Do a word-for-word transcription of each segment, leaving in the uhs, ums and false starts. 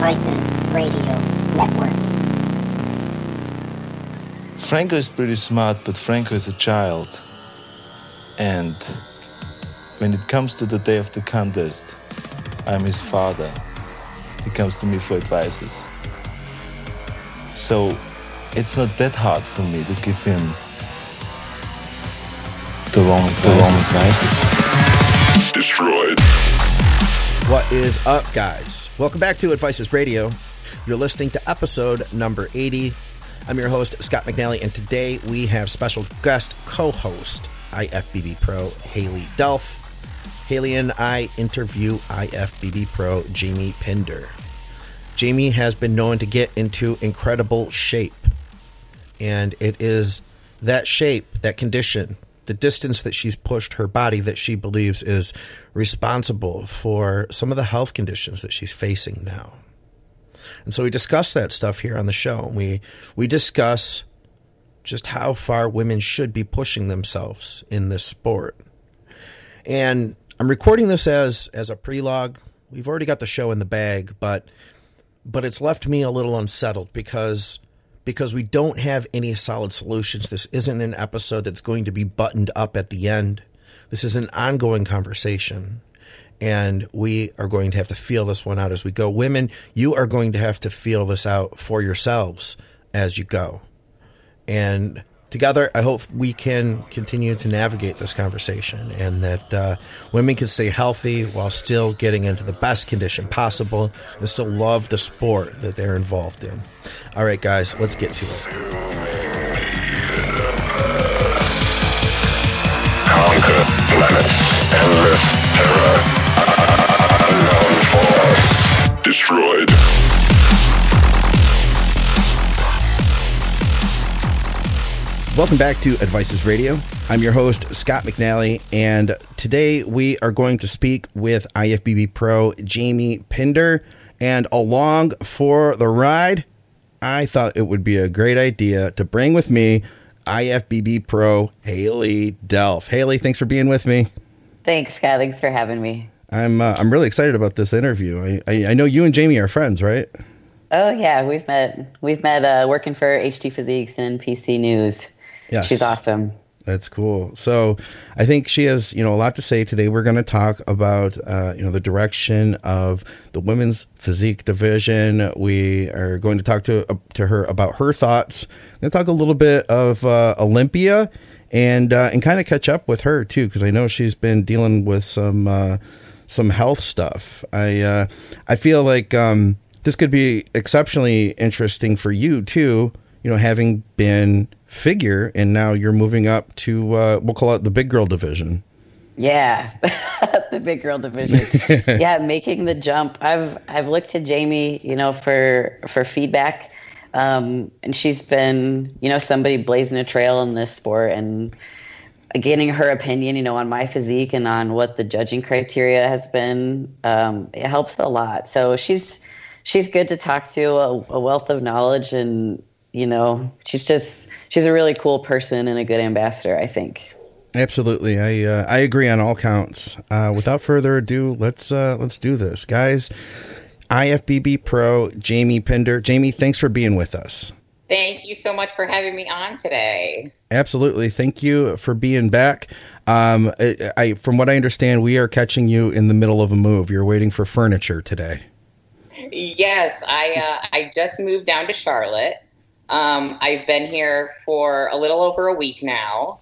Advices Radio Network. Franco is pretty smart, but Franco is a child. And when it comes to the day of the contest, I'm his father. He comes to me for advices. So it's not that hard for me to give him the wrong, the wrong advices. Destroyed. What is up, guys? Welcome back to Advices Radio. You're listening to episode number eighty. I'm your host, Scott McNally, and today we have special guest co-host, I F B B Pro, Haley Delph. Haley and I interview I F B B Pro, Jamie Pinder. Jamie has been known to get into incredible shape, and it is that shape, that condition, the distance that she's pushed her body that she believes is responsible for some of the health conditions that she's facing now. And so we discuss that stuff here on the show. We we discuss just how far women should be pushing themselves in this sport. And I'm recording this as as a prelogue. We've already got the show in the bag, but but it's left me a little unsettled because because we don't have any solid solutions. This isn't an episode that's going to be buttoned up at the end. This is an ongoing conversation, and we are going to have to feel this one out as we go. Women, you are going to have to feel this out for yourselves as you go. And together, I hope we can continue to navigate this conversation, and that uh, women can stay healthy while still getting into the best condition possible and still love the sport that they're involved in. All right, guys, let's get to it. Conquer planets, endless terror, unknown force, destroyed. Welcome back to Advices Radio. I'm your host, Scott McNally, and today we are going to speak with I F B B Pro Jamie Pinder. And along for the ride, I thought it would be a great idea to bring with me I F B B Pro Haley Delph. Haley, thanks for being with me. Thanks, Scott. Thanks for having me. I'm uh, I'm really excited about this interview. I, I I know you and Jamie are friends, right? Oh yeah, we've met. We've met uh, working for H T Physiques and P C News. Yes. She's awesome. That's cool. So I think she has, you know, a lot to say today. We're going to talk about, uh, you know, the direction of the women's physique division. We are going to talk to uh, to her about her thoughts. We're going to talk a little bit of uh, Olympia and uh, and kind of catch up with her too, because I know she's been dealing with some uh, some health stuff. I uh, I feel like um, this could be exceptionally interesting for you too. You know, having been figure and now you're moving up to uh, we'll call it the big girl division. Yeah, the big girl division. Yeah, making the jump. I've I've looked to Jamie, you know, for for feedback, um, and she's been, you know, somebody blazing a trail in this sport and getting her opinion, you know, on my physique and on what the judging criteria has been. Um, it helps a lot. So she's she's good to talk to, a, a wealth of knowledge, and you know, she's just, she's a really cool person and a good ambassador, I think. Absolutely. I uh, I agree on all counts. Uh, without further ado, let's uh, let's do this. Guys, I F B B Pro, Jamie Pinder. Jamie, thanks for being with us. Thank you so much for having me on today. Absolutely. Thank you for being back. Um, I, I from what I understand, we are catching you in the middle of a move. You're waiting for furniture today. Yes, I uh, I just moved down to Charlotte. Um, I've been here for a little over a week now.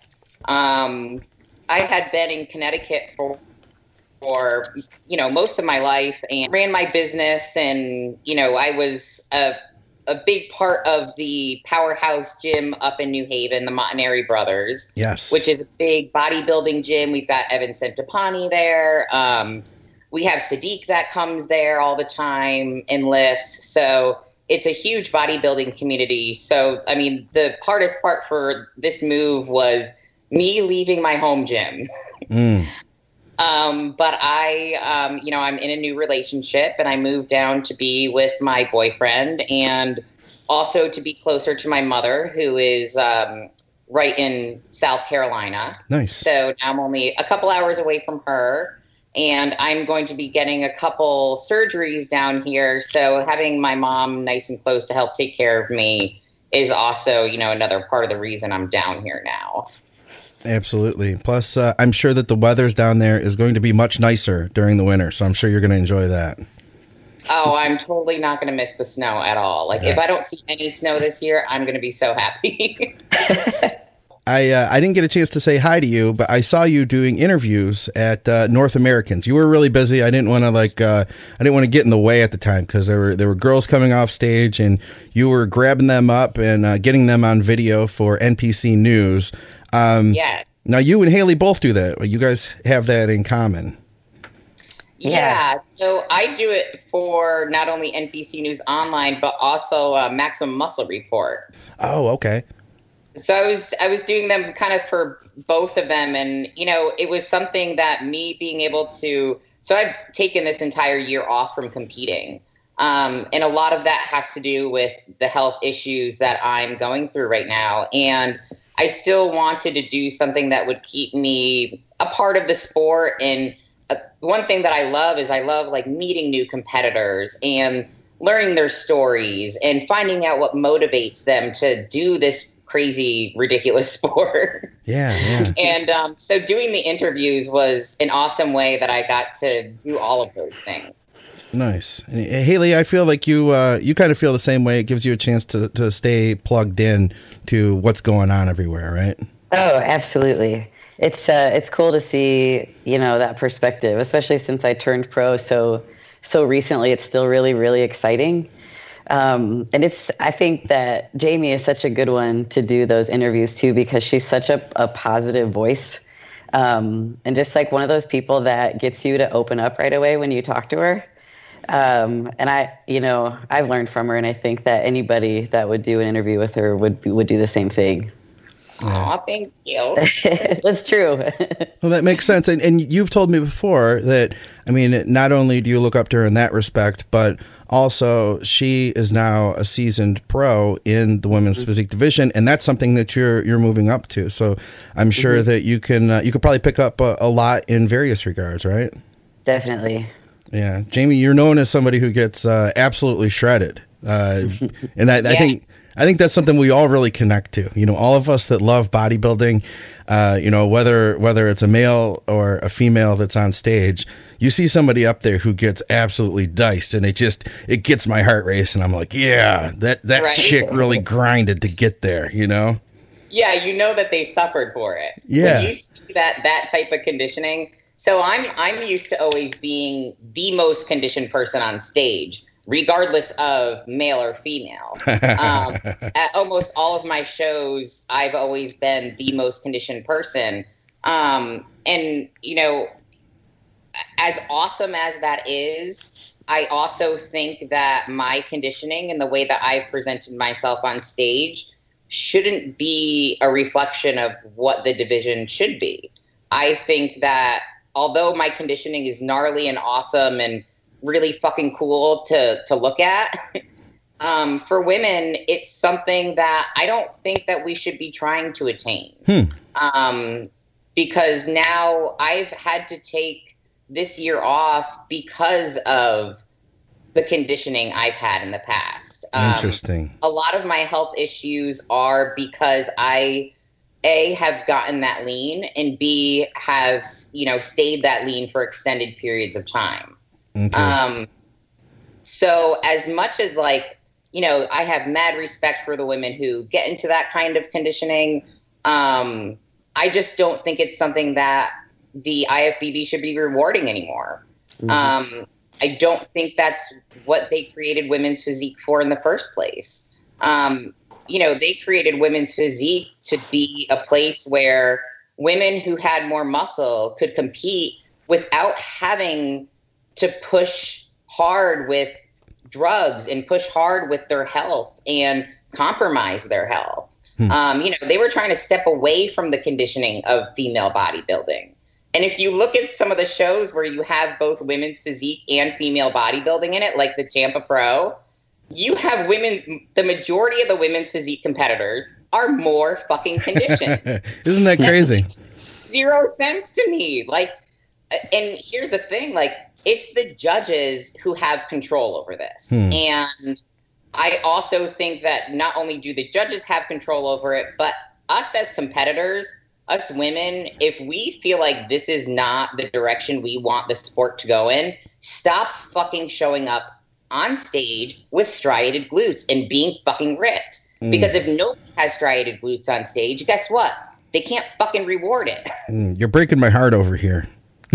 Um, I had been in Connecticut for, for, you know, most of my life and ran my business. And, you know, I was a, a big part of the powerhouse gym up in New Haven, the Montanari Brothers. Yes. Which is a big bodybuilding gym. We've got Evan Centopani there. Um, we have Sadiq that comes there all the time and lifts. So it's a huge bodybuilding community. So, I mean, the hardest part for this move was me leaving my home gym. Mm. um, but I, um, you know, I'm in a new relationship and I moved down to be with my boyfriend and also to be closer to my mother, who is um, right in South Carolina. Nice. So now I'm only a couple hours away from her. And I'm going to be getting a couple surgeries down here. So having my mom nice and close to help take care of me is also, you know, another part of the reason I'm down here now. Absolutely. Plus, uh, I'm sure that the weather's down there is going to be much nicer during the winter. So I'm sure you're going to enjoy that. Oh, I'm totally not going to miss the snow at all. Like, yeah. If I don't see any snow this year, I'm going to be so happy. I uh, I didn't get a chance to say hi to you, but I saw you doing interviews at uh, North Americans. You were really busy. I didn't want to like uh, I didn't want to get in the way at the time because there were there were girls coming off stage, and you were grabbing them up and uh, getting them on video for N P C News. Um, yeah. Now you and Haley both do that. You guys have that in common. Yeah. yeah. So I do it for not only N P C News Online, but also uh, Maximum Muscle Report. Oh, okay. So I was I was doing them kind of for both of them. And, you know, it was something that me being able to. So I've taken this entire year off from competing. Um, and a lot of that has to do with the health issues that I'm going through right now. And I still wanted to do something that would keep me a part of the sport. And uh, one thing that I love is I love like meeting new competitors and learning their stories and finding out what motivates them to do this crazy, ridiculous sport. Yeah, yeah. And um, so doing the interviews was an awesome way that I got to do all of those things. Nice. And, uh, Haley, I feel like you uh, you kind of feel the same way. It gives you a chance to, to stay plugged in to what's going on everywhere, right? Oh, absolutely. It's uh, it's cool to see, you know, that perspective, especially since I turned pro so so recently. It's still really, really exciting. Um, and it's, I think that Jamie is such a good one to do those interviews too, because she's such a, a positive voice. Um, and just like one of those people that gets you to open up right away when you talk to her. Um, and I, you know, I've learned from her, and I think that anybody that would do an interview with her would would do the same thing. Aw, thank you. That's true. Well, that makes sense. And, and you've told me before that, I mean, not only do you look up to her in that respect, but also she is now a seasoned pro in the women's mm-hmm. physique division, and that's something that you're you're moving up to. So I'm sure mm-hmm. that you can uh, you could probably pick up a, a lot in various regards, right? Definitely. Yeah, Jamie, you're known as somebody who gets uh, absolutely shredded, uh, and I, yeah. I think. I think that's something we all really connect to. You know, all of us that love bodybuilding, uh, you know, whether whether it's a male or a female that's on stage, you see somebody up there who gets absolutely diced, and it just it gets my heart racing. I'm like, yeah, that that right. chick really grinded to get there, you know? Yeah, you know that they suffered for it. Yeah. When you see that that type of conditioning. So I'm I'm used to always being the most conditioned person on stage, regardless of male or female. Um, at almost all of my shows, I've always been the most conditioned person. Um, and, you know, as awesome as that is, I also think that my conditioning and the way that I've presented myself on stage shouldn't be a reflection of what the division should be. I think that although my conditioning is gnarly and awesome and really fucking cool to to look at, um, for women, it's something that I don't think that we should be trying to attain. Hmm. Um, because now I've had to take this year off because of the conditioning I've had in the past. Um, Interesting. A lot of my health issues are because I, A, have gotten that lean, and B, have, you know, stayed that lean for extended periods of time. Okay. Um, so as much as like, you know, I have mad respect for the women who get into that kind of conditioning. Um, I just don't think it's something that the I F B B should be rewarding anymore. Mm-hmm. Um, I don't think that's what they created women's physique for in the first place. Um, you know, they created women's physique to be a place where women who had more muscle could compete without having to push hard with drugs and push hard with their health and compromise their health. Hmm. Um, you know, they were trying to step away from the conditioning of female bodybuilding. And if you look at some of the shows where you have both women's physique and female bodybuilding in it, like the Tampa Pro, you have women, the majority of the women's physique competitors are more fucking conditioned. Isn't that crazy? Zero sense to me. Like, and here's the thing, like, it's the judges who have control over this. Hmm. And I also think that not only do the judges have control over it, but us as competitors, us women, if we feel like this is not the direction we want the sport to go in, stop fucking showing up on stage with striated glutes and being fucking ripped. Mm. Because if nobody has striated glutes on stage, guess what? They can't fucking reward it. Mm, you're breaking my heart over here. you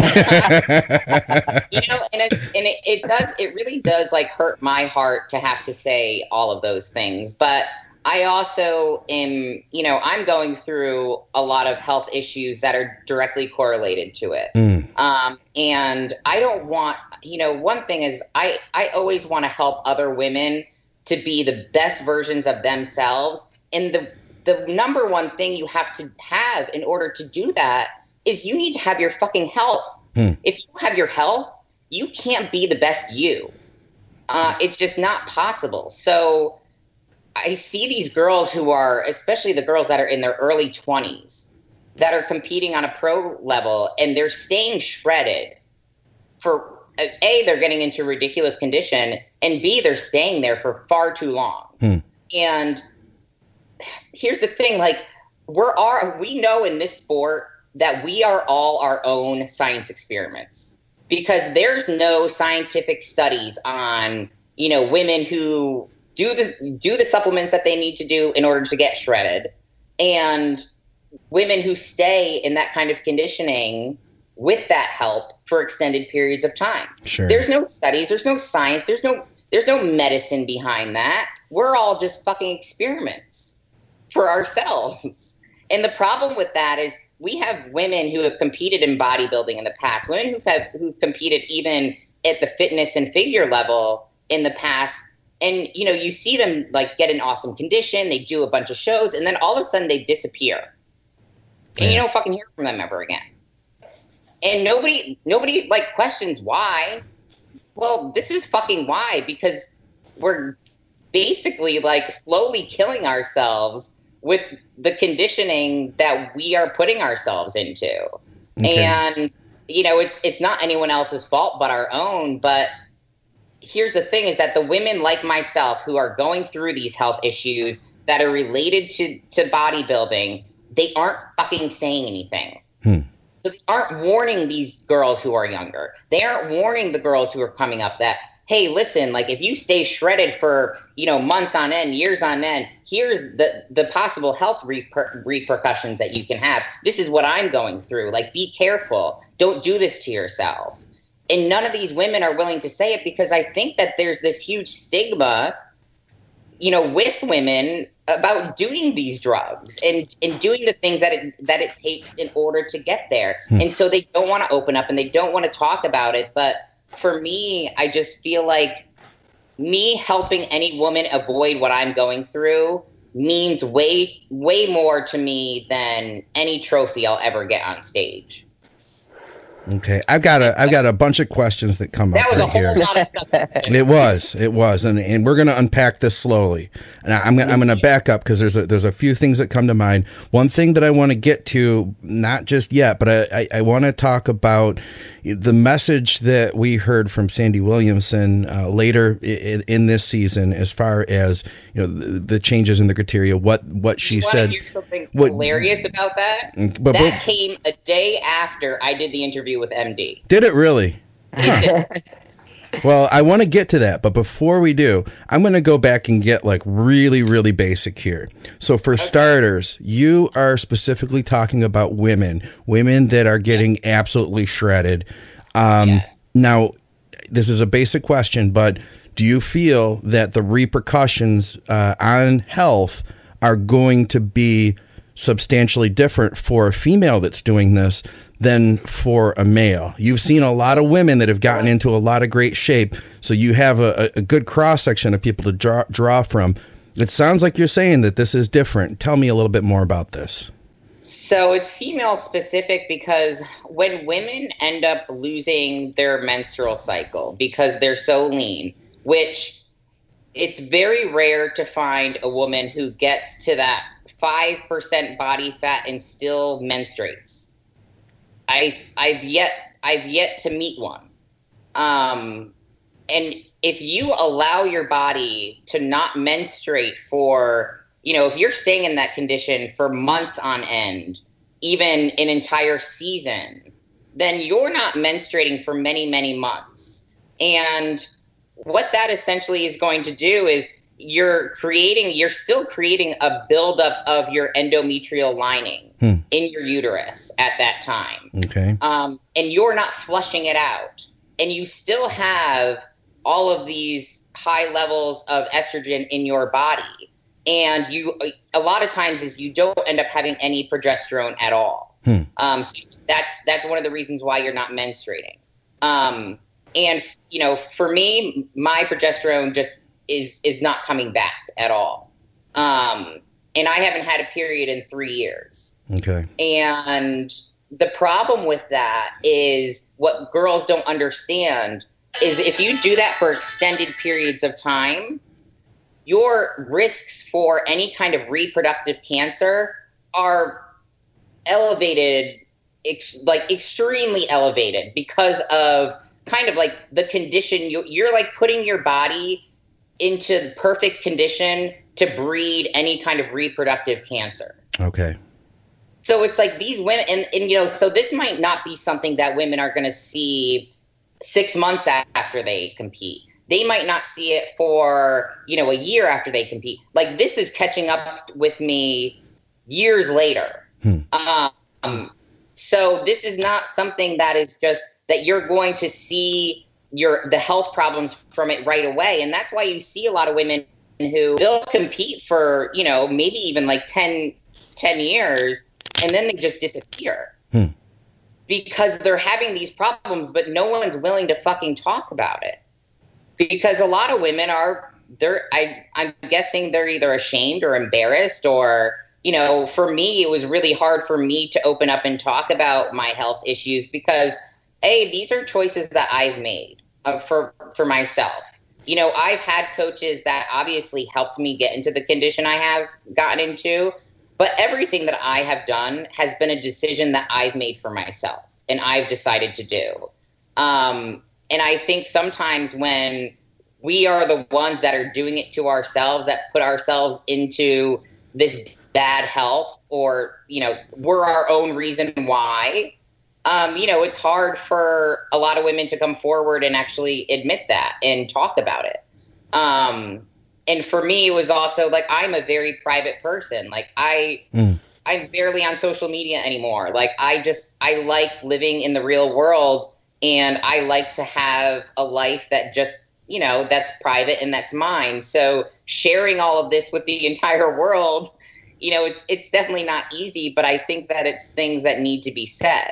know, and, it's, and it, it does, it really does like hurt my heart to have to say all of those things. But I also am, you know, I'm going through a lot of health issues that are directly correlated to it. Mm. Um, and I don't want, you know, one thing is I, I always want to help other women to be the best versions of themselves. And the, the number one thing you have to have in order to do that is you need to have your fucking health. Hmm. If you have your health, you can't be the best you. Uh, it's just not possible. So I see these girls who are, especially the girls that are in their early twenties, that are competing on a pro level, and they're staying shredded for, A, they're getting into ridiculous condition, and B, they're staying there for far too long. Hmm. And here's the thing, like, we're our, we know in this sport that we are all our own science experiments, because there's no scientific studies on, you know, women who do the do the supplements that they need to do in order to get shredded, and women who stay in that kind of conditioning with that help for extended periods of time. Sure. There's no studies, there's no science, there's no there's no medicine behind that. We're all just fucking experiments for ourselves. And the problem with that is we have women who have competed in bodybuilding in the past, women who've, have, who've competed even at the fitness and figure level in the past. And, you know, you see them like get in awesome condition. They do a bunch of shows, and then all of a sudden they disappear. And yeah. you don't fucking hear from them ever again. And nobody, nobody like questions why. Well, this is fucking why, because we're basically like slowly killing ourselves with the conditioning that we are putting ourselves into. Okay. And, you know, it's it's not anyone else's fault but our own. But here's the thing is that the women like myself who are going through these health issues that are related to, to bodybuilding, they aren't fucking saying anything. Hmm. So they aren't warning these girls who are younger. They aren't warning the girls who are coming up that, hey, listen, like if you stay shredded for, you know, months on end, years on end, here's the, the possible health reper- repercussions that you can have. This is what I'm going through. Like, be careful. Don't do this to yourself. And none of these women are willing to say it because I think that there's this huge stigma, you know, with women about doing these drugs and, and doing the things that it, that it takes in order to get there. Hmm. And so they don't want to open up and they don't want to talk about it. But for me, I just feel like me helping any woman avoid what I'm going through means way, way more to me than any trophy I'll ever get on stage. Okay, I've got a I've got a bunch of questions that come that up was right a whole here. Lot of stuff. It was, it was, and and we're gonna unpack this slowly. And I, I'm gonna I'm gonna back up because there's a there's a few things that come to mind. One thing that I want to get to, not just yet, but I I, I want to talk about the message that we heard from Sandy Williamson uh, later in, in this season, as far as you know the, the changes in the criteria. What what she you said. Hear something what, hilarious about that? But, that but, came a day after I did the interview with M D. Did it really? Huh. Well, I want to get to that, but before we do, I'm going to go back and get like really, really basic here. So for okay. starters, you are specifically talking about women, women that are getting yes. absolutely shredded. Um, yes. Now, this is a basic question, but do you feel that the repercussions uh, on health are going to be substantially different for a female that's doing this than for a male? You've seen a lot of women that have gotten into a lot of great shape, so you have a, a good cross-section of people to draw, draw from. It sounds like you're saying that this is different. Tell me a little bit more about this. So it's female specific because when women end up losing their menstrual cycle because they're so lean, which it's very rare to find a woman who gets to that five percent body fat and still menstruates. I've I've yet I've yet to meet one. Um, and if you allow your body to not menstruate for, you know, if you're staying in that condition for months on end, even an entire season, then you're not menstruating for many, many months. And what that essentially is going to do is you're creating, you're still creating a buildup of your endometrial lining hmm. in your uterus at that time. Okay. Um, and you're not flushing it out. And you still have all of these high levels of estrogen in your body. And you, a lot of times is you don't end up having any progesterone at all. Hmm. Um, so that's, that's one of the reasons why you're not menstruating. Um, and, you know, for me, my progesterone just is, is not coming back at all. Um, and I haven't had a period in three years. Okay. And the problem with that is what girls don't understand is if you do that for extended periods of time, your risks for any kind of reproductive cancer are elevated, ex- like extremely elevated because of kind of like the condition. You, you're like putting your body into the perfect condition to breed any kind of reproductive cancer. Okay. So it's like these women, and, and you know, so this might not be something that women are going to see six months after they compete. They might not see it for, you know, a year after they compete. Like this is catching up with me years later. Hmm. Um, so this is not something that is just that you're going to see your the health problems from it right away. And that's why you see a lot of women who they'll compete for, you know, maybe even like ten, ten years, and then they just disappear. Hmm. Because they're having these problems, but no one's willing to fucking talk about it. Because a lot of women are, they're, I, I'm guessing they're either ashamed or embarrassed or, you know, for me, it was really hard for me to open up and talk about my health issues because, A, these are choices that I've made uh, for, for myself. You know, I've had coaches that obviously helped me get into the condition I have gotten into, but everything that I have done has been a decision that I've made for myself and I've decided to do. Um, And I think sometimes when we are the ones that are doing it to ourselves, that put ourselves into this bad health or, you know, we're our own reason why, um, you know, it's hard for a lot of women to come forward and actually admit that and talk about it. Um, and for me, it was also like, I'm a very private person. Like I, mm. I'm barely on social media anymore. Like I just, I like living in the real world. And I like to have a life that just, you know, that's private and that's mine. So sharing all of this with the entire world, you know, it's it's definitely not easy, but I think that it's things that need to be said.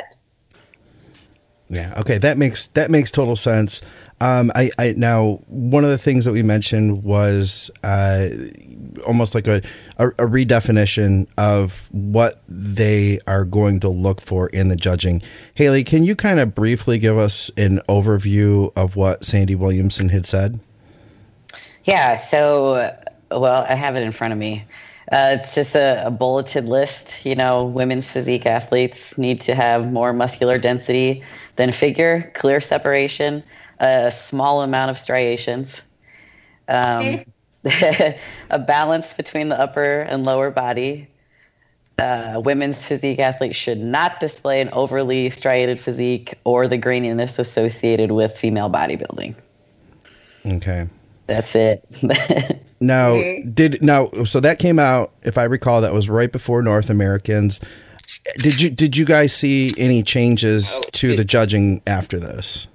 Yeah. Okay. That makes that makes total sense. Um, I, I now one of the things that we mentioned was uh, almost like a, a, a redefinition of what they are going to look for in the judging. Haley, can you kind of briefly give us an overview of what Sandy Williamson had said? Yeah. So, well, I have it in front of me. Uh, it's just a, a bulleted list. You know, women's physique athletes need to have more muscular density than figure, clear separation, a small amount of striations, um, a balance between the upper and lower body. Uh, women's physique athletes should not display an overly striated physique or the graininess associated with female bodybuilding. Okay. That's it. Now, did now so that came out, if I recall, that was right before North Americans. Did you did you guys see any changes to the judging after this?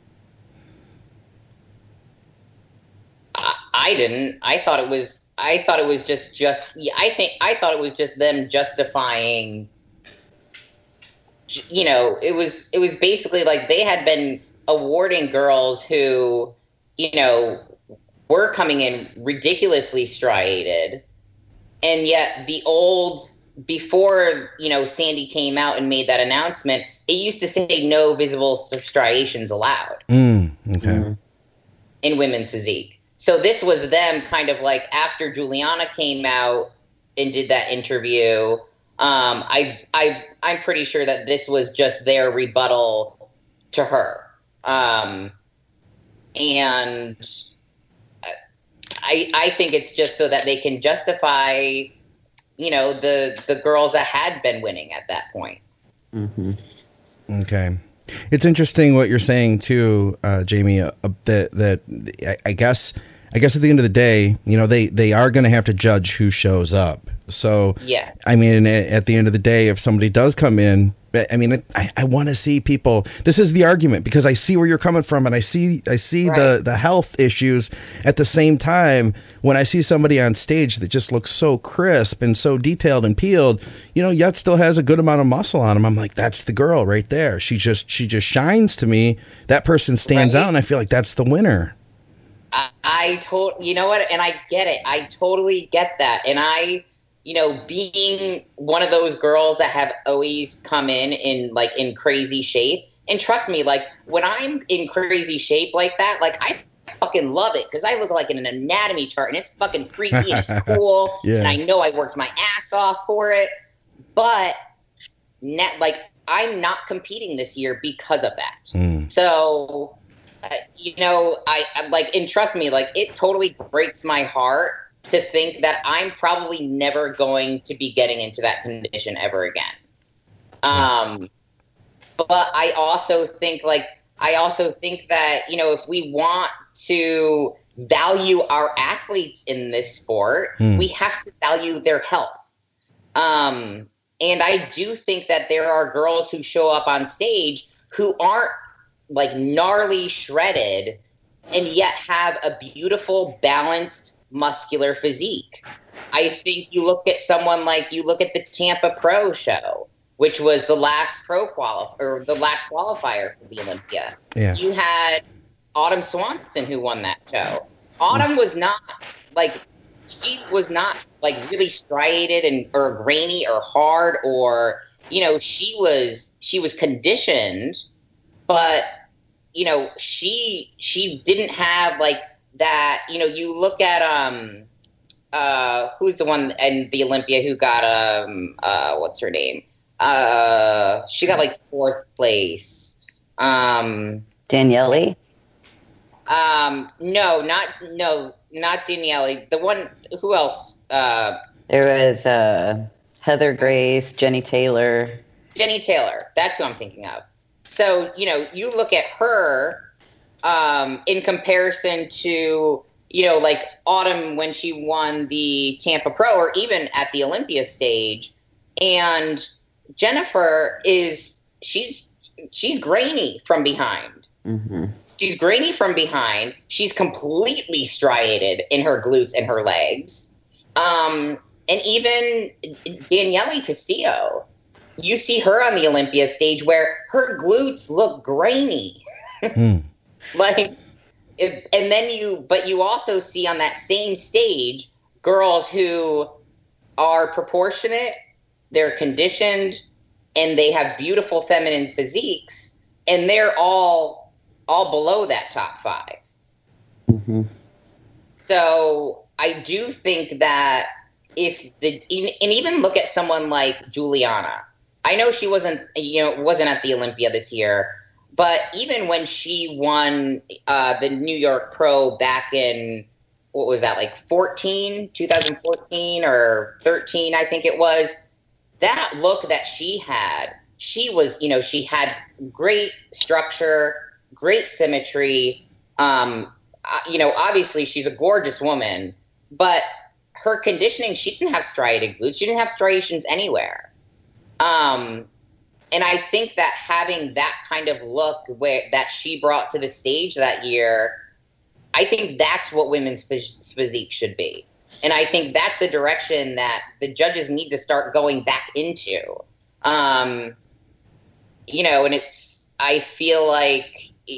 I didn't. I thought it was. I thought it was just just. Yeah, I think I thought it was just them justifying. You know, it was it was basically like they had been awarding girls who, you know, were coming in ridiculously striated, and yet the old before you know Sandy came out and made that announcement, it used to say no visible striations allowed. Mm, okay. In women's physique. So this was them kind of like after Juliana came out and did that interview, Um, I, I, I'm pretty sure that this was just their rebuttal to her. Um, and I, I think it's just so that they can justify, you know, the, the girls that had been winning at that point. Mm-hmm. Okay. It's interesting what you're saying too, uh, Jamie, uh, that, that I, I guess, I guess at the end of the day, you know, they, they are going to have to judge who shows up. So, yeah, I mean, at, at the end of the day, if somebody does come in, I mean, I, I want to see people. This is the argument, because I see where you're coming from, and I see I see right. the, the health issues. At the same time, when I see somebody on stage that just looks so crisp and so detailed and peeled, you know, yet still has a good amount of muscle on him, I'm like, that's the girl right there. She just she just shines to me. That person stands right. out, and I feel like that's the winner. I, I told you know what, and I get it. I totally get that, and I. You know, being one of those girls that have always come in in like in crazy shape. And trust me, like when I'm in crazy shape like that, like I fucking love it because I look like an anatomy chart and it's fucking freaky and it's cool. Yeah. And I know I worked my ass off for it. But net, like I'm not competing this year because of that. Mm. So, uh, you know, I, I like, and trust me, like it totally breaks my heart to think that I'm probably never going to be getting into that condition ever again. Um, but I also think like, I also think that, you know, if we want to value our athletes in this sport, mm. we have to value their health. Um, and I do think that there are girls who show up on stage who aren't like gnarly shredded and yet have a beautiful, balanced, muscular physique. I think you look at someone like you look at the Tampa Pro show, which was the last pro qualif or the last qualifier for the Olympia. Yeah. You had Autumn Swanson who won that show. Autumn was not like she was not like really striated and or grainy or hard or you know she was she was conditioned, but you know she she didn't have like that, you know, you look at um uh who's the one in the Olympia who got um uh what's her name? Uh she got like fourth place. Um Daniele? Um no, not no, not Daniele. The one who else? Uh there was uh Heather Grace, Jenny Taylor. Jenny Taylor. That's who I'm thinking of. So, you know, you look at her Um, in comparison to, you know, like Autumn when she won the Tampa Pro or even at the Olympia stage. And Jennifer is, she's, she's grainy from behind. Mm-hmm. She's grainy from behind. She's completely striated in her glutes and her legs. Um, and even Daniele Castillo, you see her on the Olympia stage where her glutes look grainy. Mm. Like, if, and then you, but you also see on that same stage girls who are proportionate, they're conditioned, and they have beautiful feminine physiques, and they're all, all below that top five. Mm-hmm. So I do think that if the, and even look at someone like Juliana. I know she wasn't, you know, wasn't at the Olympia this year. But even when she won uh, the New York Pro back in, what was that, like fourteen, twenty fourteen or thirteen, I think it was, that look that she had, she was, you know, she had great structure, great symmetry. Um, you know, obviously she's a gorgeous woman, but her conditioning, she didn't have striated glutes. She didn't have striations anywhere. Um And I think that having that kind of look where that she brought to the stage that year, I think that's what women's phys- physique should be. And I think that's the direction that the judges need to start going back into. Um, you know, and it's, I feel like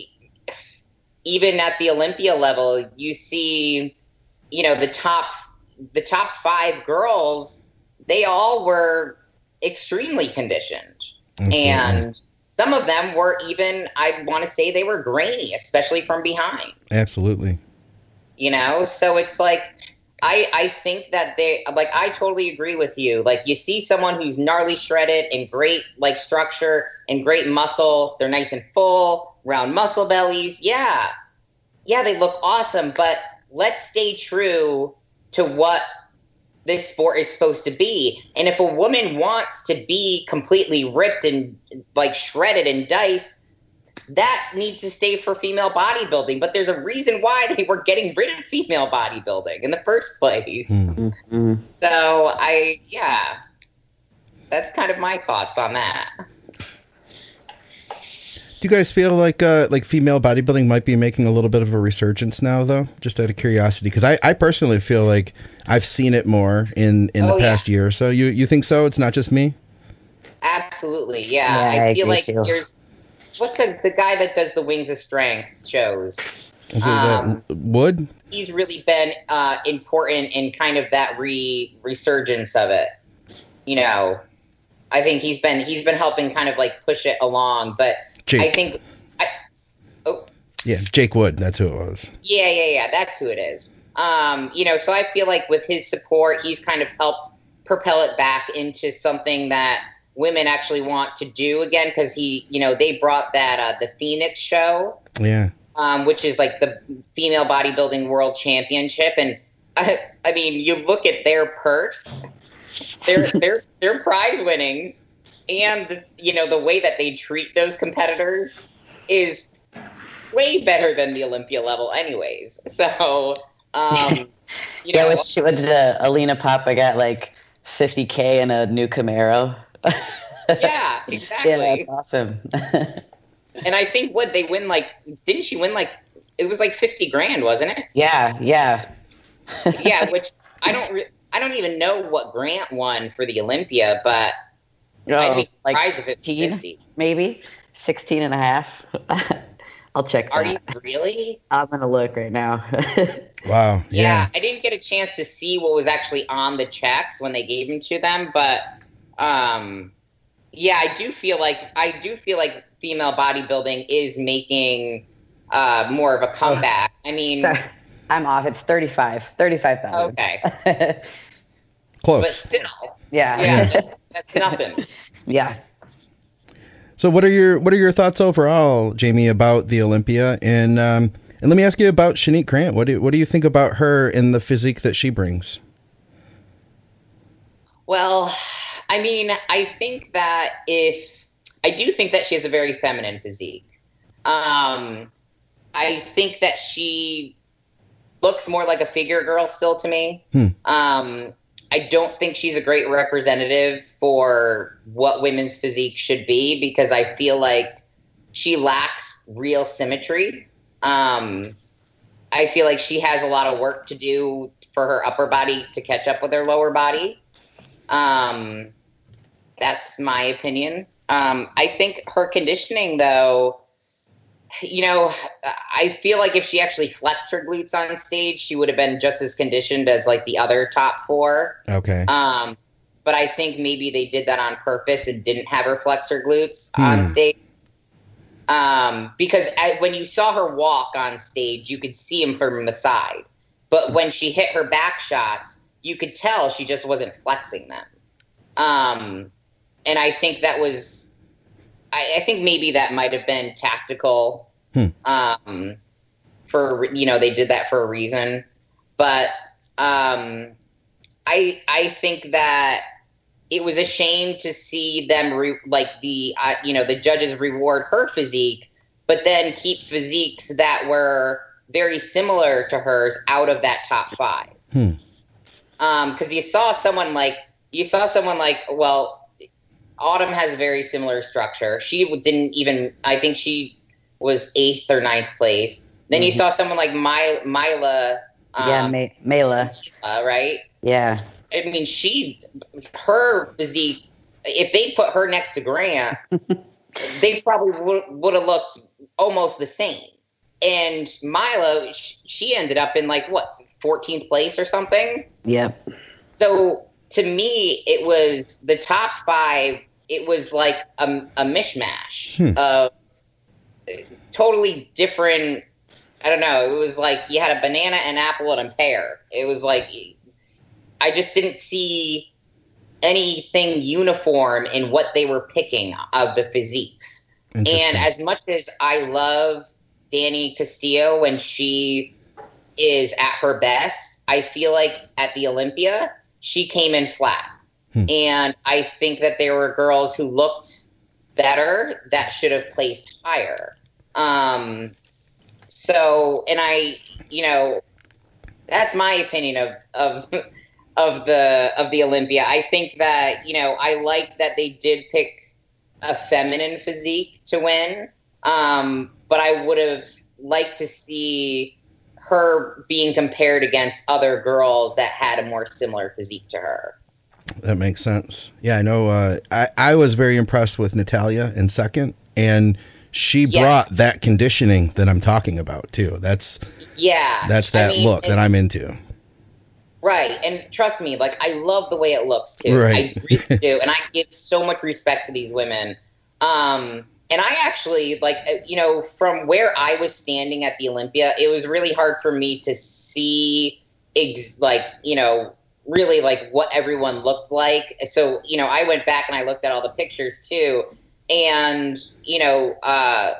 even at the Olympia level, you see, you know, the top, the top five girls, they all were extremely conditioned. Absolutely. And some of them were even, I want to say they were grainy, especially from behind. Absolutely. You know, so it's like, I, I think that they, like, I totally agree with you. Like, you see someone who's gnarly shredded and great, like, structure and great muscle. They're nice and full, round muscle bellies. Yeah. Yeah, they look awesome. But let's stay true to what this sport is supposed to be. And if a woman wants to be completely ripped and, like, shredded and diced, that needs to stay for female bodybuilding. But there's a reason why they were getting rid of female bodybuilding in the first place. Mm-hmm. So I, yeah, that's kind of my thoughts on that. Do you guys feel like uh, like female bodybuilding might be making a little bit of a resurgence now, though? Just out of curiosity, because I, I personally feel like I've seen it more in, in the Oh, past yeah. year or so. You you think so? It's not just me? Absolutely, yeah. Yeah, I I feel agree like too. there's, what's the, the guy that does the Wings of Strength shows? Is it uh, Um, Wood? He's really been uh, important in kind of that re resurgence of it. You know, I think he's been he's been helping kind of like push it along. But Jake. I think, I, oh Yeah, Jake Wood. That's who it was. yeah, yeah, yeah, that's who it is. Um, you know, so I feel like with his support, he's kind of helped propel it back into something that women actually want to do again. Because he, you know, they brought that uh, the Phoenix show. Yeah. Um, which is like the female bodybuilding world championship. And I, I mean, you look at their purse, their, their, their prize winnings, and, you know, the way that they treat those competitors is way better than the Olympia level anyways. So, um, you Yeah, know, which would uh, Alina Papa got like fifty K in a new Camaro. yeah, exactly. Yeah, that's awesome. And I think what they win, like, didn't she win like, it was like fifty grand, wasn't it? yeah, yeah. Yeah, which I don't, re- I don't even know what Grant won for the Olympia, but I'd be Oh, like surprised if it's sixteen, fifty. maybe sixteen and a half. I'll check Are that. you really? I'm going to look right now. Wow. Yeah. Yeah. I didn't get a chance to see what was actually on the checks when they gave them to them, but um, yeah, I do feel like I do feel like female bodybuilding is making uh, more of a comeback. I mean, Sorry, I'm off. It's thirty-five. thirty-five thousand. okay, but Close. still, yeah. yeah, that, that's nothing. Yeah. So what are your what are your thoughts overall, Jamie, about the Olympia? And um, and let me ask you about Shanique Grant. What do what do you think about her and the physique that she brings? Well, I mean, I think that if I do think that she has a very feminine physique. Um, I think that she looks more like a figure girl still to me. Hmm. Um, I don't think she's a great representative for what women's physique should be because I feel like she lacks real symmetry. Um, I feel like she has a lot of work to do for her upper body to catch up with her lower body. Um, that's my opinion. Um, I think her conditioning, though, you know, I feel like if she actually flexed her glutes on stage, she would have been just as conditioned as like the other top four. Okay. Um, but I think maybe they did that on purpose and didn't have her flex her glutes Hmm. on stage. Um, because I, when you saw her walk on stage, you could see him from the side. But when she hit her back shots, you could tell she just wasn't flexing them. Um, and I think that was, I, I think maybe that might have been tactical. Hmm. Um, for, you know, they did that for a reason. But um, I I think that it was a shame to see them re- like the uh, you know the judges reward her physique, but then keep physiques that were very similar to hers out of that top five. Hmm. Um, because you saw someone like you saw someone like well, Autumn has a very similar structure. She didn't even I think she was eighth or ninth place. Then Mm-hmm. you saw someone like My Mila. Um, Yeah, Ma- Mela. uh, right? Yeah. I mean, she, her physique, if they put her next to Grant, they probably would, would have looked almost the same. And Milo, sh- she ended up in like, what, fourteenth place or something? Yep. So to me, it was the top five, it was like a, a mishmash Hmm. of totally different I don't know. It was like you had a banana, an apple, and a pear. It was like I just didn't see anything uniform in what they were picking of the physiques. And as much as I love Dani Castillo when she is at her best, I feel like at the Olympia, she came in flat. Hmm. And I think that there were girls who looked better that should have placed higher. Um, so, and I, you know, that's my opinion of, of, of the, of the Olympia. I think that, you know, I like that they did pick a feminine physique to win. Um, but I would have liked to see her being compared against other girls that had a more similar physique to her. That makes sense. Yeah, I know. Uh, I, I was very impressed with Natalia in second, and she Yes. brought that conditioning that I'm talking about too. That's Yeah. that's that I mean, look that and- I'm into. Right. And trust me, like, I love the way it looks, too. Right. I really do. And I give so much respect to these women. Um, and I actually, like, uh, you know, from where I was standing at the Olympia, it was really hard for me to see, ex- like, you know, really, like, what everyone looked like. So, you know, I went back and I looked at all the pictures, too. And, you know, uh,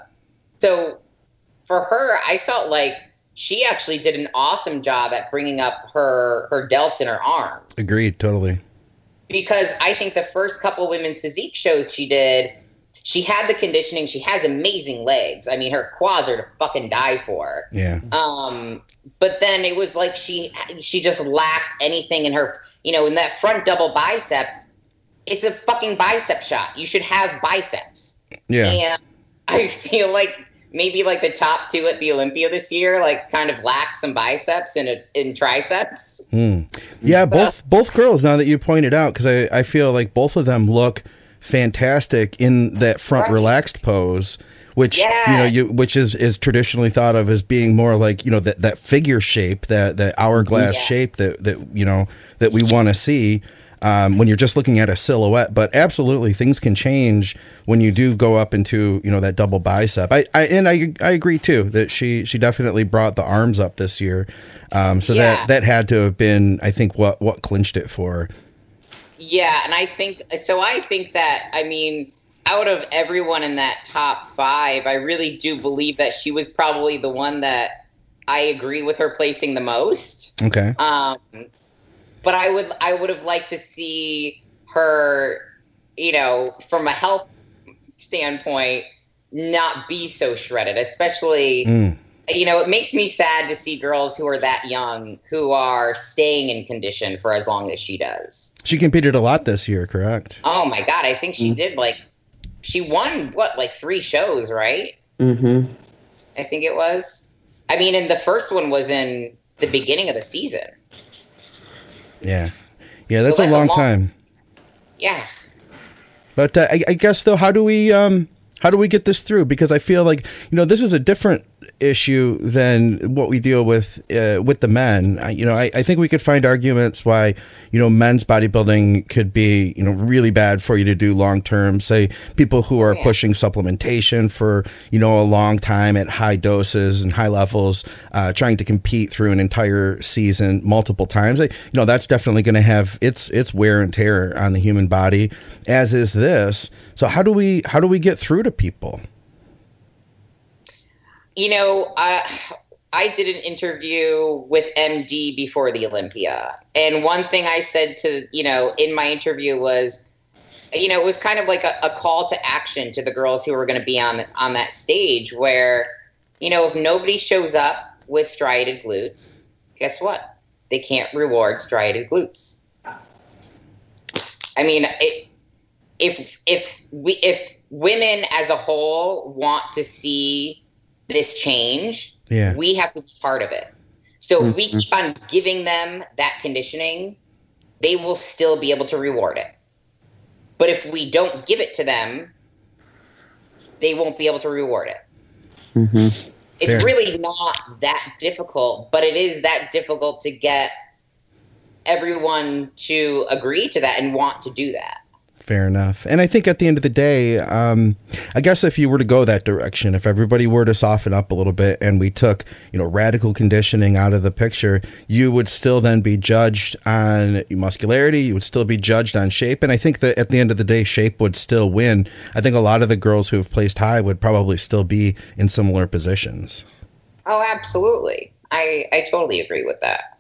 so for her, I felt like she actually did an awesome job at bringing up her her delt in her arms. Agreed, totally. Because I think the first couple women's physique shows she did, she had the conditioning. She has amazing legs. I mean, her quads are to fucking die for. Yeah. Um, but then it was like she she just lacked anything in her, you know, in that front double bicep. It's a fucking bicep shot. You should have biceps. Yeah. And I feel like maybe like the top two at the Olympia this year, like kind of lacked some biceps and a, and triceps. Hmm. Yeah, both both girls. Now that you pointed out, because I, I feel like both of them look fantastic in that front Right. relaxed pose, which Yeah. you know you which is is traditionally thought of as being more like, you know, that that figure shape, that that hourglass Yeah. shape that that you know that we want to see. Um, when you're just looking at a silhouette, but absolutely things can change when you do go up into, you know, that double bicep. I, I and I I agree too that she she definitely brought the arms up this year. Um, so Yeah. that that had to have been, I think, what what clinched it for her. Yeah, and I think so. I think that, I mean, out of everyone in that top five, I really do believe that she was probably the one that I agree with her placing the most. Okay. Um, but I would I would have liked to see her, you know, from a health standpoint, not be so shredded, especially. Mm. You know, it makes me sad to see girls who are that young who are staying in condition for as long as she does. She competed a lot this year, correct? Oh my God, I think she did like, she won what, like three shows, right? Mm-hmm. I think it was. I mean, and the first one was in the beginning of the season. Yeah. Yeah, that's So a that's a long long- time. Yeah. But uh, I, I guess though, how do we um, how do we get this through? Because I feel like, you know, this is a different issue than what we deal with uh, with the men. I, you know, I, I think we could find arguments why, you know, men's bodybuilding could be, you know, really bad for you to do long term. Say people who are Yeah. pushing supplementation for, you know, a long time at high doses and high levels, uh, trying to compete through an entire season multiple times. I, you know, that's definitely going to have its its wear and tear on the human body, as is this. So how do we how do we get through to people? You know, I, I did an interview with M D before the Olympia. And one thing I said to, you know, in my interview was, you know, it was kind of like a, a call to action to the girls who were going to be on, on that stage where, you know, if nobody shows up with striated glutes, guess what? They can't reward striated glutes. I mean, it, if, if we, if women as a whole want to see this change, Yeah. we have to be part of it. So if we keep on giving them that conditioning, they will still be able to reward it. But if we don't give it to them, they won't be able to reward it. Mm-hmm. It's Fair. really not that difficult, but it is that difficult to get everyone to agree to that and want to do that. Fair enough. And I think at the end of the day, um, I guess if you were to go that direction, if everybody were to soften up a little bit and we took, you know, radical conditioning out of the picture, you would still then be judged on muscularity. You would still be judged on shape. And I think that at the end of the day, shape would still win. I think a lot of the girls who have placed high would probably still be in similar positions. Oh, absolutely. I, I totally agree with that.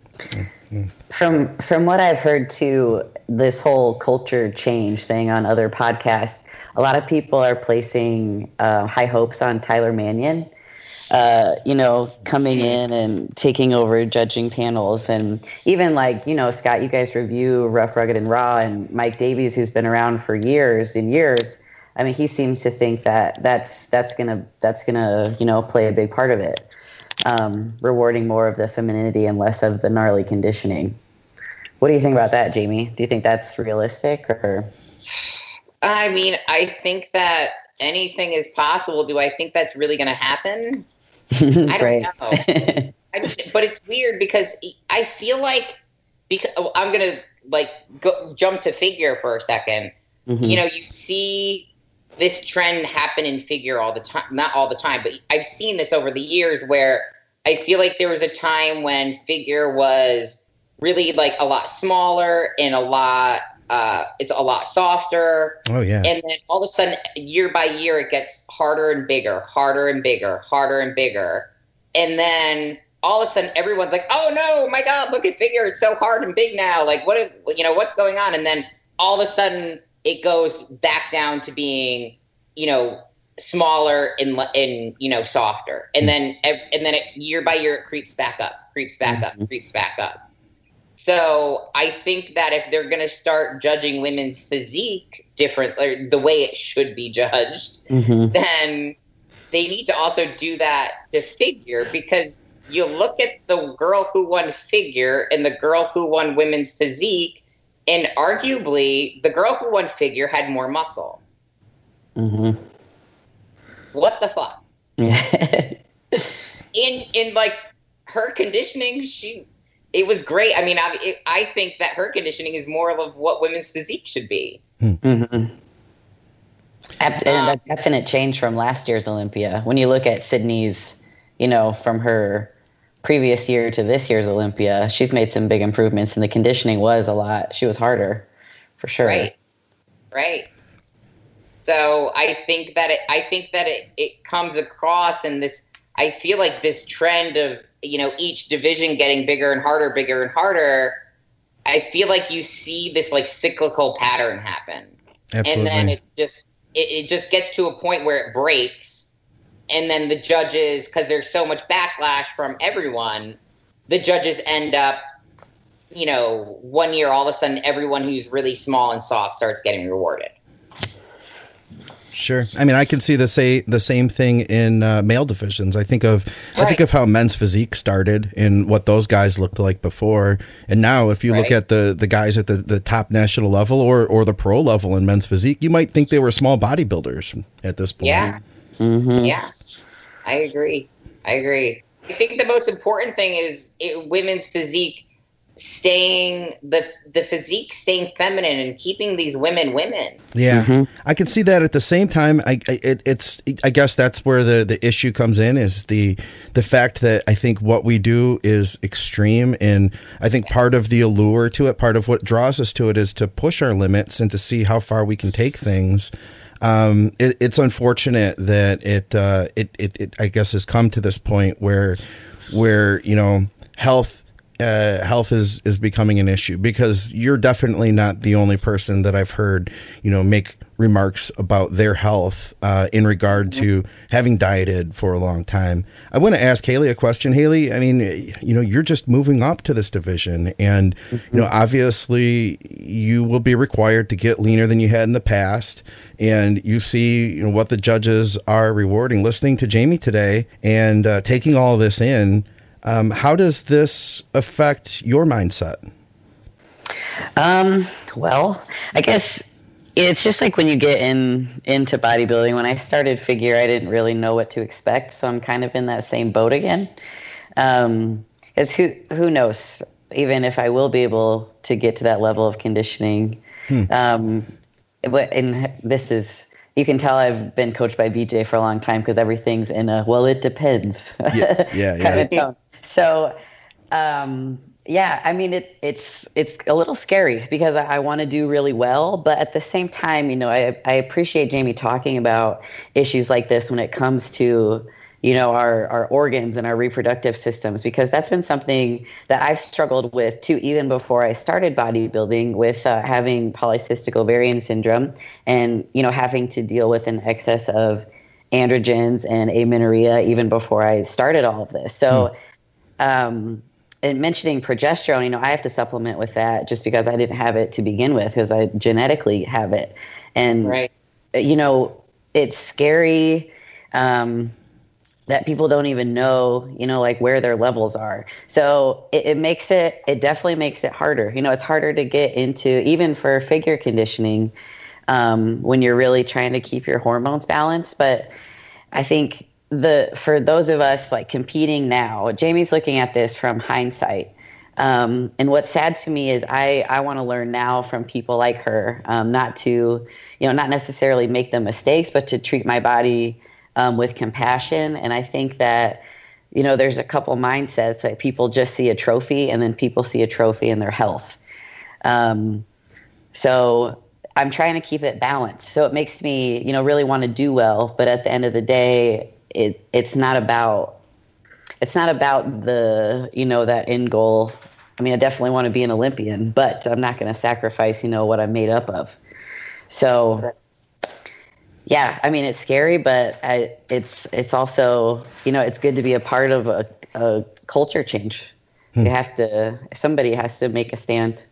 From from what I've heard too, this whole culture change thing on other podcasts, a lot of people are placing uh, high hopes on Tyler Mannion, uh, you know, coming in and taking over judging panels. And even like, you know, Scott, you guys review Rough, Rugged, and Raw, and Mike Davies, who's been around for years and years. I mean, he seems to think that that's that's gonna that's gonna you know play a big part of it. Um, rewarding more of the femininity and less of the gnarly conditioning. What do you think about that, Jamie? Do you think that's realistic, or? I mean, I think that anything is possible. Do I think that's really going to happen? I don't know. I mean, but it's weird because I feel like, because oh, I'm going to like go, jump to figure for a second. Mm-hmm. You know, you see this trend happen in figure all the time, not all the time, but I've seen this over the years where I feel like there was a time when figure was really like a lot smaller and a lot, uh, it's a lot softer. Oh yeah. And then all of a sudden, year by year, it gets harder and bigger, harder and bigger, harder and bigger. And then all of a sudden everyone's like, oh no, my God, look at figure. It's so hard and big now. Like what, if, you know, what's going on? And then all of a sudden, it goes back down to being, you know, smaller and, and you know, softer. And then and then it, year by year, it creeps back up, creeps back up, creeps back up. So I think that if they're going to start judging women's physique different, or the way it should be judged, mm-hmm. then they need to also do that to figure, because you look at the girl who won figure and the girl who won women's physique, and arguably, the girl who won figure had more muscle. Mm-hmm. What the fuck? in in like her conditioning, she it was great. I mean, I it, I think that her conditioning is more of what women's physique should be. Mm-hmm. And a definite change from last year's Olympia. When you look at Sydney's, you know, from her previous year to this year's Olympia, she's made some big improvements, and the conditioning was a lot. She was harder, for sure. Right, right. So I think that it. I think that it, it comes across in this. I feel like this trend of, you know, each division getting bigger and harder, bigger and harder. I feel like you see this like cyclical pattern happen, Absolutely. And then it just it, it just gets to a point where it breaks. And then the judges, because there's so much backlash from everyone, the judges end up, you know, one year, all of a sudden, everyone who's really small and soft starts getting rewarded. Sure. I mean, I can see the say the same thing in uh, male divisions. I think of right. I think of how men's physique started and what those guys looked like before, and now if you right. look at the the guys at the, the top national level or or the pro level in men's physique, you might think they were small bodybuilders at this point. Yeah. Mm-hmm. Yeah. I agree. I agree. I think the most important thing is it, women's physique staying the the physique staying feminine and keeping these women women. Yeah, mm-hmm. I can see that. At the same time, I, I it, it's I guess that's where the, the issue comes in, is the the fact that I think what we do is extreme, and I think yeah. part of the allure to it, part of what draws us to it, is to push our limits and to see how far we can take things. Um, it, it's unfortunate that it, uh, it, it, it, I guess, has come to this point where, where, you know, health, uh, health is, is becoming an issue, because you're definitely not the only person that I've heard, you know, make remarks about their health, uh, in regard to having dieted for a long time. I want to ask Haley a question. Haley, I mean, you know, you're just moving up to this division, and, mm-hmm. you know, obviously you will be required to get leaner than you had in the past. And you see, you know, what the judges are rewarding. Listening to Jamie today and uh, taking all of this in, um, how does this affect your mindset? Um, well, I guess it's just like when you get in into bodybuilding. When I started figure, I didn't really know what to expect, so I'm kind of in that same boat again. Um, because who who knows? Even if I will be able to get to that level of conditioning. Hmm. Um, and this is, you can tell I've been coached by B J for a long time because everything's in a, well, it depends Yeah, yeah, yeah. kind of tone. So, um, yeah, I mean, it, it's it's a little scary because I, I want to do really well. But at the same time, you know, I, I appreciate Jamie talking about issues like this when it comes to, you know, our, our organs and our reproductive systems, because that's been something that I've struggled with too, even before I started bodybuilding, with uh, having polycystic ovarian syndrome and, you know, having to deal with an excess of androgens and amenorrhea even before I started all of this. So, hmm. um, and mentioning progesterone, you know, I have to supplement with that just because I didn't have it to begin with, because I genetically have it. And, right. you know, it's scary. Um, that people don't even know, you know, like where their levels are. So it, it makes it, it definitely makes it harder. You know, it's harder to get into, even for figure conditioning, um, when you're really trying to keep your hormones balanced. But I think the, for those of us like competing now, Jamie's looking at this from hindsight. Um, and what's sad to me is I, I want to learn now from people like her, um, not to, you know, not necessarily make the mistakes, but to treat my body Um, with compassion. And I think that, you know, there's a couple mindsets that people just see a trophy, and then people see a trophy in their health. Um, so I'm trying to keep it balanced. So it makes me, you know, really want to do well. But at the end of the day, it it's not about, it's not about the, you know, that end goal. I mean, I definitely want to be an Olympian, but I'm not going to sacrifice, you know, what I'm made up of. So yeah, I mean, it's scary, but I, it's it's also, you know, it's good to be a part of a, a culture change. Hmm. You have to, somebody has to make a stand.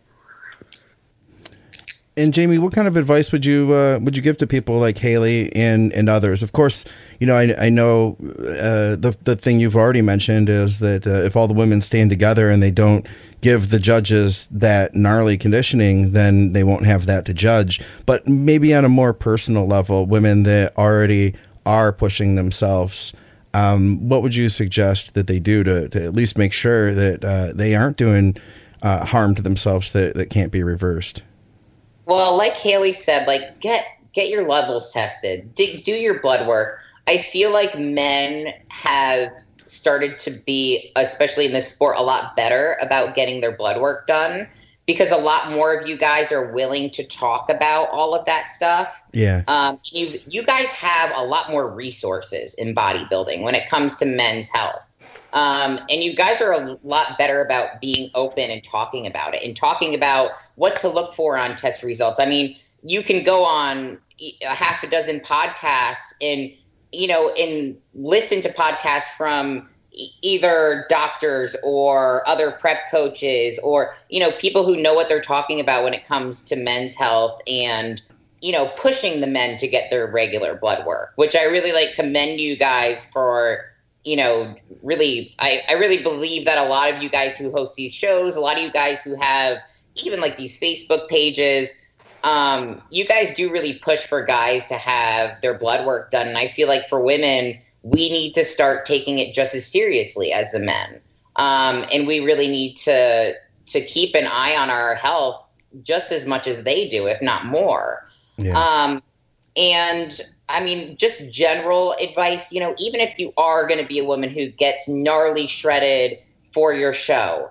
And Jamie, what kind of advice would you uh, would you give to people like Haley and, and others? Of course, you know, I, I know uh, the the thing you've already mentioned is that uh, if all the women stand together and they don't give the judges that gnarly conditioning, then they won't have that to judge. But maybe on a more personal level, women that already are pushing themselves, um, what would you suggest that they do to, to at least make sure that uh, they aren't doing uh, harm to themselves that, that can't be reversed? Well, like Haley said, like get get your levels tested, do, do your blood work. I feel like men have started to be, especially in this sport, a lot better about getting their blood work done, because a lot more of you guys are willing to talk about all of that stuff. Yeah. Um, you you guys have a lot more resources in bodybuilding when it comes to men's health. Um, and you guys are a lot better about being open and talking about it and talking about what to look for on test results. I mean, you can go on a half a dozen podcasts and, you know, and listen to podcasts from e- either doctors or other prep coaches or, you know, people who know what they're talking about when it comes to men's health and, you know, pushing the men to get their regular blood work, which I really like commend you guys for. You know, really, I, I really believe that a lot of you guys who host these shows, a lot of you guys who have even like these Facebook pages, um, you guys do really push for guys to have their blood work done. And I feel like for women, we need to start taking it just as seriously as the men. Um, and we really need to to keep an eye on our health just as much as they do, if not more. Yeah. Um, and I mean, just general advice, you know, even if you are going to be a woman who gets gnarly shredded for your show,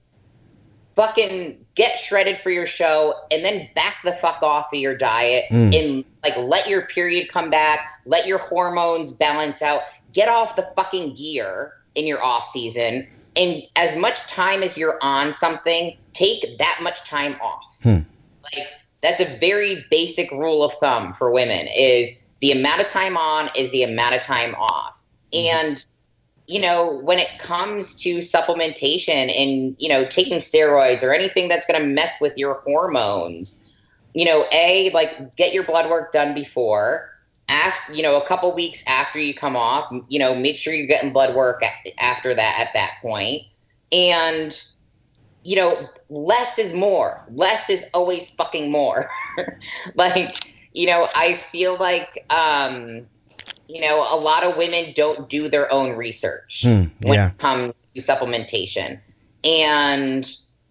fucking get shredded for your show and then back the fuck off of your diet mm. and like let your period come back, let your hormones balance out, get off the fucking gear in your off season. And as much time as you're on something, take that much time off. Hmm. Like that's a very basic rule of thumb for women is the amount of time on is the amount of time off. And, you know, when it comes to supplementation and, you know, taking steroids or anything that's going to mess with your hormones, you know, A, like get your blood work done before, after, you know, a couple weeks after you come off, you know, make sure you're getting blood work after that at that point. And, you know, less is more. Less is always fucking more. Like, you know, I feel like, um, you know, a lot of women don't do their own research mm, when yeah. it comes to supplementation. And,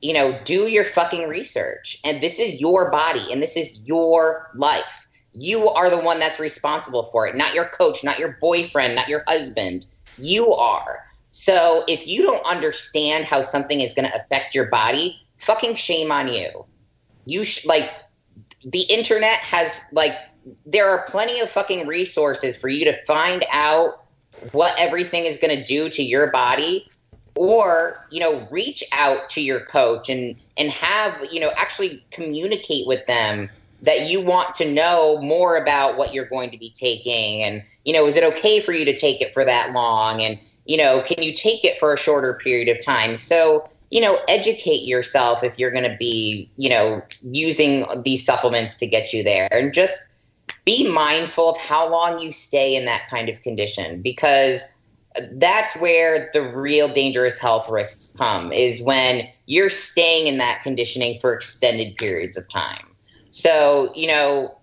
you know, do your fucking research. And this is your body and this is your life. You are the one that's responsible for it, not your coach, not your boyfriend, not your husband. You are. So if you don't understand how something is going to affect your body, fucking shame on you. You sh- like the internet has like, there are plenty of fucking resources for you to find out what everything is going to do to your body, or, you know, reach out to your coach and, and have, you know, actually communicate with them that you want to know more about what you're going to be taking. And, you know, is it okay for you to take it for that long? And, you know, can you take it for a shorter period of time? So, you know, educate yourself if you're going to be, you know, using these supplements to get you there. And just be mindful of how long you stay in that kind of condition, because that's where the real dangerous health risks come, is when you're staying in that conditioning for extended periods of time. So, you know,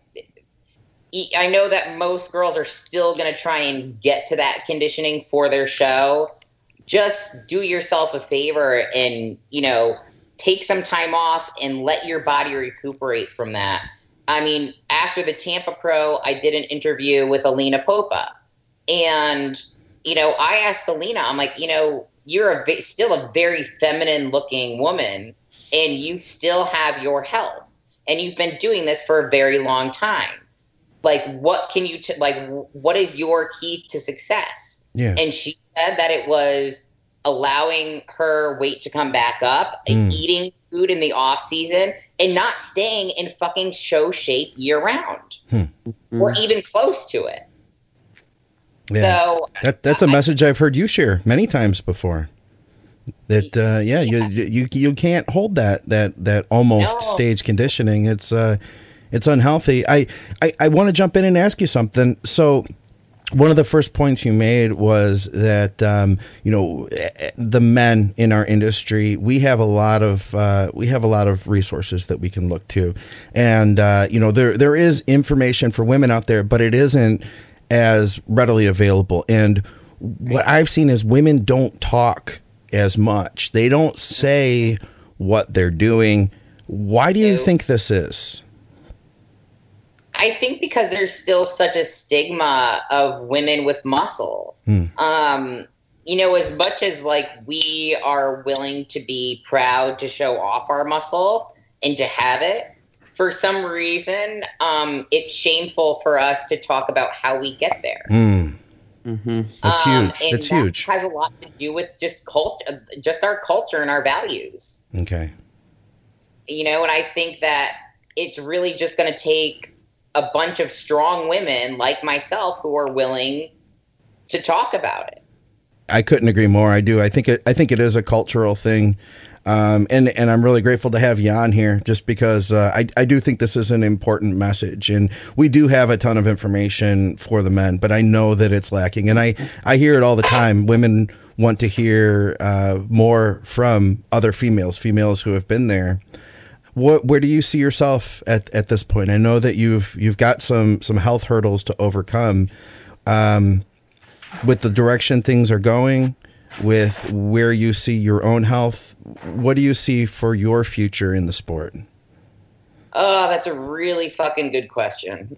I know that most girls are still going to try and get to that conditioning for their show. Just do yourself a favor and, you know, take some time off and let your body recuperate from that. I mean, after the Tampa Pro, I did an interview with Alina Popa. And, you know, I asked Alina, I'm like, you know, you're a, still a very feminine looking woman and you still have your health. And you've been doing this for a very long time. Like, what can you, t- like, what is your key to success? Yeah. And she said that it was allowing her weight to come back up and Mm. eating food in the off season and not staying in fucking show shape year round Hmm. or even close to it. Yeah. So that that's a message I've heard you share many times before. That uh, yeah, you you you can't hold that that that almost No. stage conditioning. It's uh, it's unhealthy. I I, I want to jump in and ask you something. So, one of the first points you made was that um, you know, the men in our industry, we have a lot of uh, we have a lot of resources that we can look to, and uh, you know, there there is information for women out there, but it isn't as readily available. And what I've seen is women don't talk as much. They don't say what they're doing. Why do you think this is? I think because there's still such a stigma of women with muscle. Hmm. Um, you know, as much as like we are willing to be proud to show off our muscle and to have it, for some reason, um, it's shameful for us to talk about how we get there. Mm. Mm-hmm. That's um, huge. And That's that huge. Has a lot to do with just culture, just our culture and our values. Okay. You know, and I think that it's really just going to take a bunch of strong women like myself who are willing to talk about it. I couldn't agree more. I do. I think it. I think it is a cultural thing, um, and and I'm really grateful to have you on here, just because uh, I I do think this is an important message, and we do have a ton of information for the men, but I know that it's lacking, and I I hear it all the time. Women want to hear uh, more from other females, females who have been there. What, where do you see yourself at, at this point? I know that you've you've got some some health hurdles to overcome. Um, with the direction things are going, with where you see your own health, what do you see for your future in the sport? Oh, that's a really fucking good question.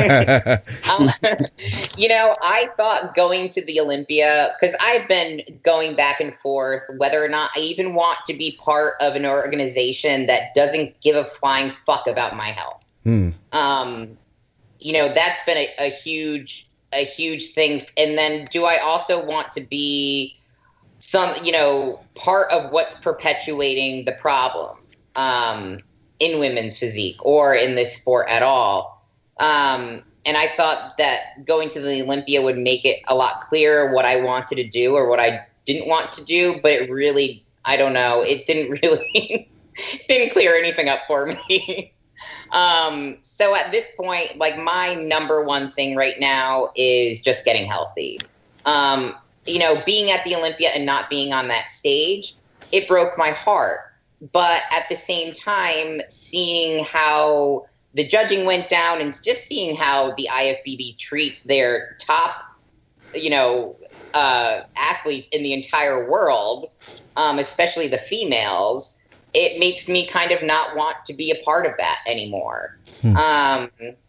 um, you know, I thought going to the Olympia, because I've been going back and forth whether or not I even want to be part of an organization that doesn't give a flying fuck about my health. Hmm. Um, you know, that's been a, a huge, a huge thing. And then do I also want to be some, you know, part of what's perpetuating the problem? Um, in women's physique or in this sport at all. Um, and I thought that going to the Olympia would make it a lot clearer what I wanted to do or what I didn't want to do, but it really, I don't know, it didn't really, didn't clear anything up for me. um, so at this point, like my number one thing right now is just getting healthy. Um, you know, being at the Olympia and not being on that stage, it broke my heart. But at the same time, seeing how the judging went down and just seeing how the I F B B treats their top, you know, uh, athletes in the entire world, um, especially the females, it makes me kind of not want to be a part of that anymore. Hmm. Um,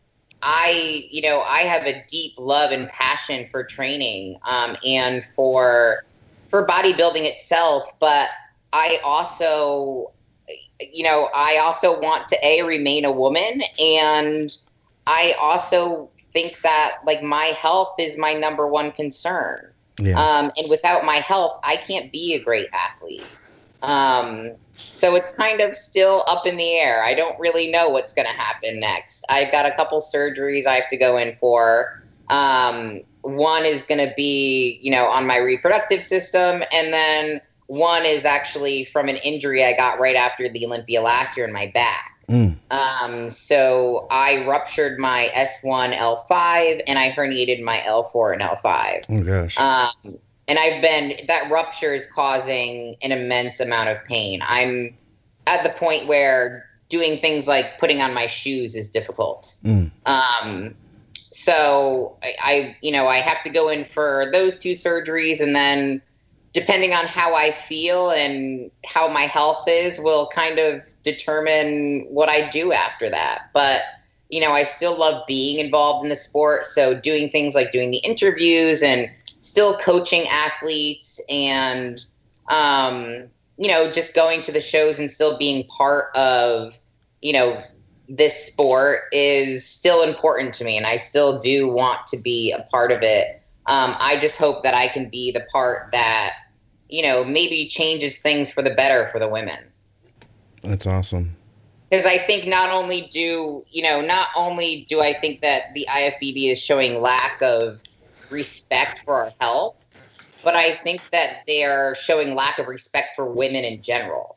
I, you know, I have a deep love and passion for training um, and for for bodybuilding itself, but I also, you know, I also want to a remain a woman, and I also think that like my health is my number one concern. Yeah. Um, and without my health, I can't be a great athlete. Um, so it's kind of still up in the air. I don't really know what's going to happen next. I've got a couple surgeries I have to go in for. Um, one is going to be, you know, on my reproductive system. And then one is actually from an injury I got right after the Olympia last year in my back. Mm. Um, so I ruptured my S one L five and I herniated my L four and L five. Oh gosh. Um, and I've been, that rupture is causing an immense amount of pain. I'm at the point where doing things like putting on my shoes is difficult. Mm. Um, so I, I, you know, I have to go in for those two surgeries, and then depending on how I feel and how my health is will kind of determine what I do after that. But, you know, I still love being involved in the sport. So doing things like doing the interviews and still coaching athletes and, um, you know, just going to the shows and still being part of, you know, this sport is still important to me. And I still do want to be a part of it. Um, I just hope that I can be the part that, you know, maybe changes things for the better for the women. That's awesome. Because I think not only do, you know, not only do I think that the I F B B is showing lack of respect for our health, but I think that they are showing lack of respect for women in general,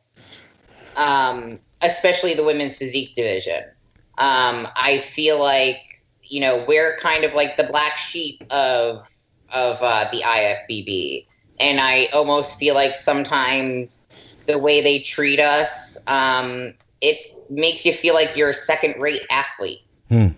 um, especially the women's physique division. Um, I feel like, you know, we're kind of like the black sheep of of uh, the I F B B. And I almost feel like sometimes the way they treat us, um, it makes you feel like you're a second-rate athlete. Hmm.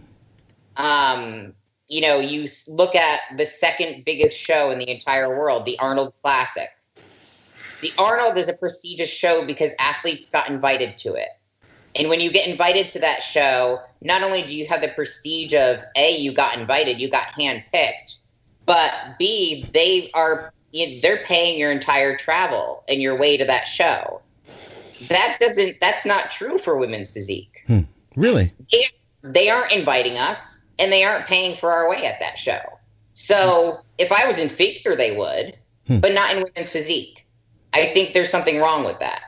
Um, you know, you look at the second biggest show in the entire world, the Arnold Classic. The Arnold is a prestigious show because athletes got invited to it. And when you get invited to that show, not only do you have the prestige of, A, you got invited, you got handpicked, but B, they are... they're paying your entire travel and your way to that show. That doesn't, that's not true for women's physique. Hmm. Really? They, they aren't inviting us and they aren't paying for our way at that show. So hmm. if I was in figure, they would, hmm. but not in women's physique. I think there's something wrong with that.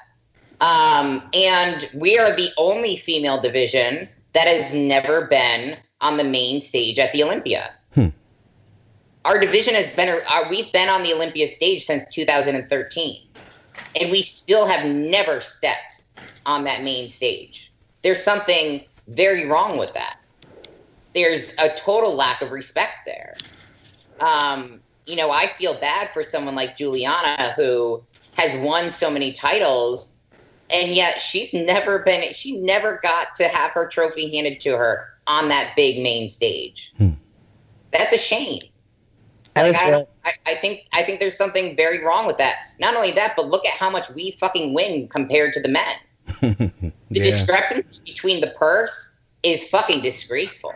Um, and we are the only female division that has never been on the main stage at the Olympia. Hmm. Our division has been, uh, we've been on the Olympia stage since two thousand thirteen, and we still have never stepped on that main stage. There's something very wrong with that. There's a total lack of respect there. Um, you know, I feel bad for someone like Juliana who has won so many titles, and yet she's never been, she never got to have her trophy handed to her on that big main stage. Hmm. That's a shame. I, like, was I, really- I, I think I think there's something very wrong with that. Not only that, but look at how much we fucking win compared to the men. The yeah. discrepancy between the purse is fucking disgraceful.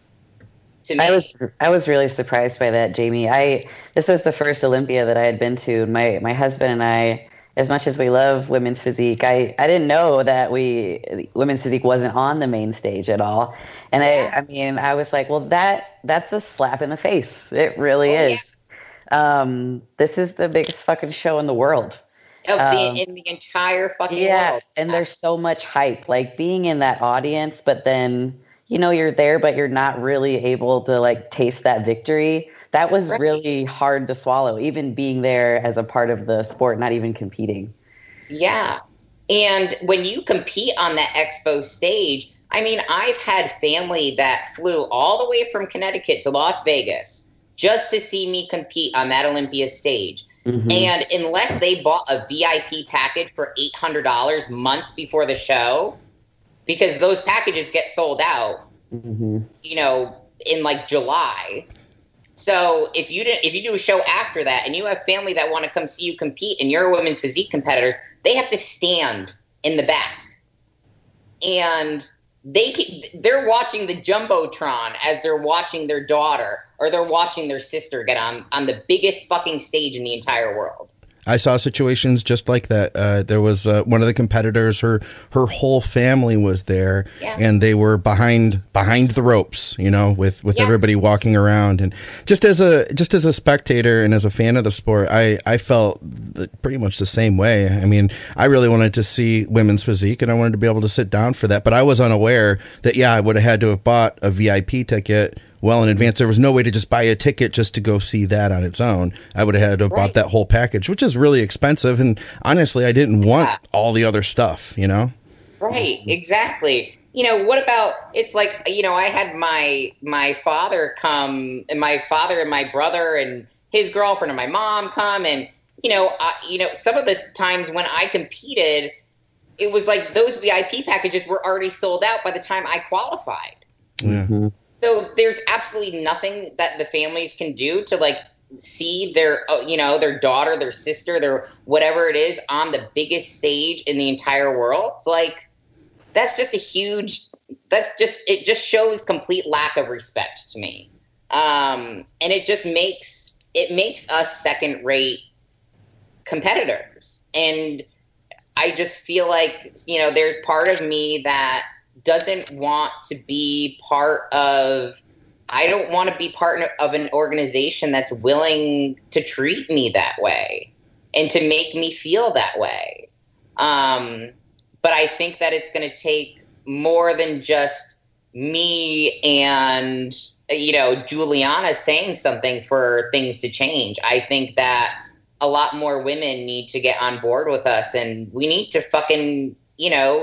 To me. I was I was really surprised by that, Jamie. I this was the first Olympia that I had been to. My my husband and I, as much as we love women's physique, I, I didn't know that we women's physique wasn't on the main stage at all. And yeah. I I mean I was like, well that that's a slap in the face. It really oh, is. Yeah. Um, this is the biggest fucking show in the world. Of the, um, in the entire fucking yeah, world. And there's so much hype. Like being in that audience, but then you know you're there, but you're not really able to like taste that victory. That was right. really hard to swallow, even being there as a part of the sport, not even competing. Yeah. And when you compete on that expo stage, I mean, I've had family that flew all the way from Connecticut to Las Vegas just to see me compete on that Olympia stage. Mm-hmm. And unless they bought a V I P package for eight hundred dollars months before the show, because those packages get sold out, mm-hmm. you know, in like July. So if you didn't, if you do a show after that and you have family that want to come see you compete and you're women's physique competitors, they have to stand in the back. And they they're watching the Jumbotron as they're watching their daughter or they're watching their sister get on on the biggest fucking stage in the entire world. I saw situations just like that. Uh, there was uh, one of the competitors. Her her whole family was there, yeah. and they were behind behind the ropes. You know, with, with yeah. everybody walking around. And just as a just as a spectator and as a fan of the sport, I I felt pretty much the same way. I mean, I really wanted to see women's physique, and I wanted to be able to sit down for that. But I was unaware that yeah, I would have had to have bought a V I P ticket well in advance. There was no way to just buy a ticket just to go see that on its own. I would have had to have right. bought that whole package, which is really expensive. And honestly, I didn't want yeah. all the other stuff, you know? Right, exactly. You know, what about, it's like, you know, I had my, my father come and my father and my brother and his girlfriend and my mom come. And, you know, I, you know, some of the times when I competed, it was like those V I P packages were already sold out by the time I qualified. Yeah. Mm-hmm. So there's absolutely nothing that the families can do to like see their, you know, their daughter, their sister, their whatever it is on the biggest stage in the entire world. It's like, that's just a huge, that's just, it just shows complete lack of respect to me. Um, and it just makes, it makes us second rate competitors. And I just feel like, you know, there's part of me that doesn't want to be part of, I don't want to be part of an organization that's willing to treat me that way and to make me feel that way. Um, but I think that it's going to take more than just me and, you know, Juliana saying something for things to change. I think that a lot more women need to get on board with us, and we need to fucking, you know,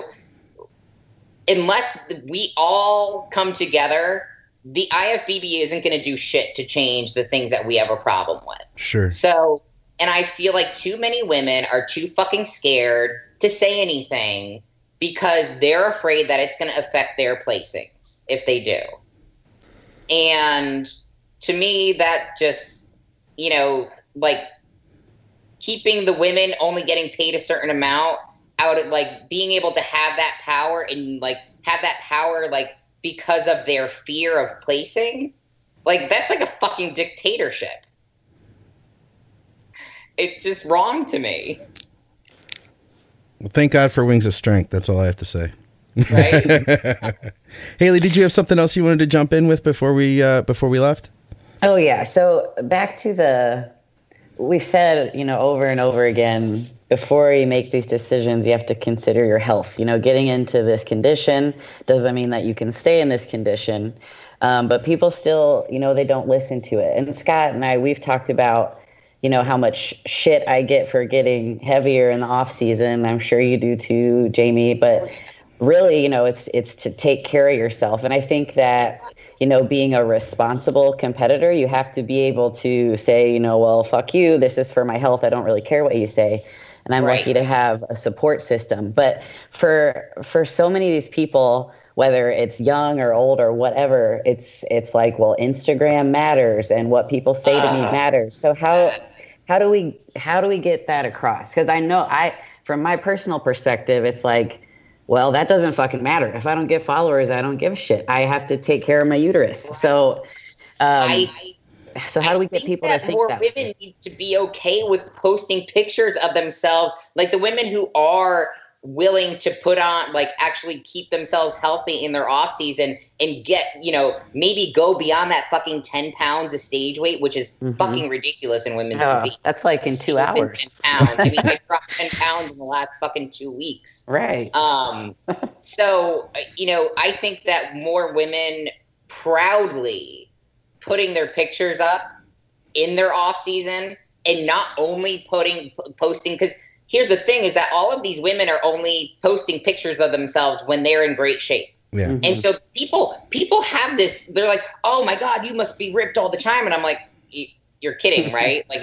unless we all come together, the I F B B isn't going to do shit to change the things that we have a problem with. Sure. So, and I feel like too many women are too fucking scared to say anything because they're afraid that it's going to affect their placings if they do. And to me, that just, you know, like keeping the women only getting paid a certain amount out of like being able to have that power and like have that power like because of their fear of placing, like that's like a fucking dictatorship. It's just wrong to me. Well, thank God for Wings of Strength. That's all I have to say. Right. Haley, did you have something else you wanted to jump in with before we uh, before we left? Oh yeah. So back to the, we've said, you know, over and over again, before you make these decisions, you have to consider your health. You know, getting into this condition doesn't mean that you can stay in this condition. Um, but people still, you know, they don't listen to it. And Scott and I, we've talked about, you know, how much shit I get for getting heavier in the off season. I'm sure you do too, Jamie. But really, you know, it's it's to take care of yourself. And I think that, you know, being a responsible competitor, you have to be able to say, you know, well, fuck you. This is for my health. I don't really care what you say. And I'm right. lucky to have a support system. But for for so many of these people, whether it's young or old or whatever, it's it's like, well, Instagram matters and what people say to me matters. So how how do we how do we get that across? Because I know I from my personal perspective, it's like, well, that doesn't fucking matter. If I don't get followers, I don't give a shit. I have to take care of my uterus. So um, I, so how do we get people to think that? More women need to be okay with posting pictures of themselves, like the women who are willing to put on, like actually keep themselves healthy in their off season and get, you know, maybe go beyond that fucking ten pounds of stage weight, which is mm-hmm. fucking ridiculous in women's oh, physique. That's like in two hours. ten pounds. I mean, I dropped ten pounds in the last fucking two weeks. Right. Um. So, you know, I think that more women proudly putting their pictures up in their off season and not only putting posting, because here's the thing is that all of these women are only posting pictures of themselves when they're in great shape. Yeah. Mm-hmm. And so people people have this, they're like, oh my God, you must be ripped all the time. And I'm like, you're kidding, right? Like,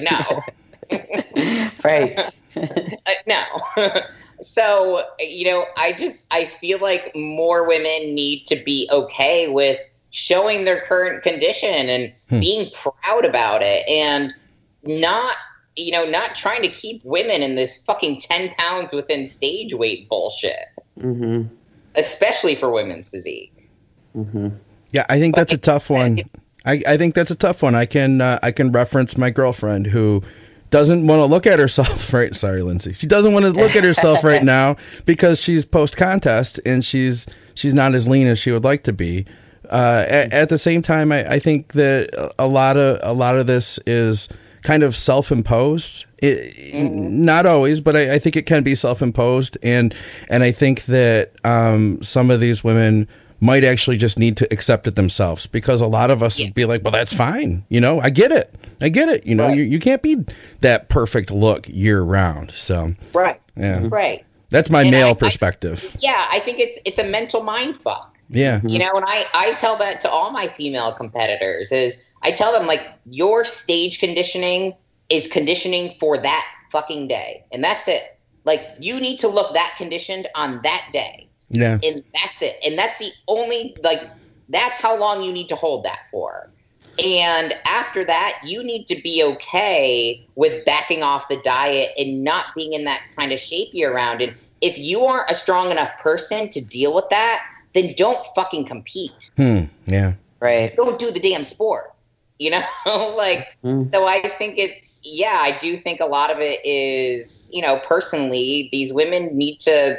no. Right. uh, no. So, you know, I just, I feel like more women need to be okay with showing their current condition and hmm. being proud about it and not you know, not trying to keep women in this fucking ten pounds within stage weight bullshit. Mm-hmm. Especially for women's physique. Mm-hmm. Yeah, I think that's a tough one. I, I think that's a tough one. I can uh, I can reference my girlfriend who doesn't want to look at herself right. Sorry, Lindsay. She doesn't want to look at herself right now because she's post contest and she's she's not as lean as she would like to be. Uh, at, at the same time, I, I think that a lot of a lot of this is kind of self-imposed. It, mm-hmm. Not always, but I, I think it can be self-imposed, and and I think that um, some of these women might actually just need to accept it themselves, because a lot of us yeah. would be like, well, that's fine. You know, I get it. I get it. You know, right. you, you can't be that perfect look year round. So, right. Yeah. Right. That's my and male I, perspective. I, yeah. I think it's, it's a mental mind fuck. Yeah. You know, and I, I tell that to all my female competitors is I tell them, like, your stage conditioning is conditioning for that fucking day. And that's it. Like, you need to look that conditioned on that day. Yeah. And that's it. And that's the only, like, that's how long you need to hold that for. And after that, you need to be okay with backing off the diet and not being in that kind of shape year round. And if you aren't a strong enough person to deal with that, then don't fucking compete. Hmm. Yeah. Right. Don't do the damn sport. You know, like, mm. so I think it's, yeah, I do think a lot of it is, you know, personally, these women need to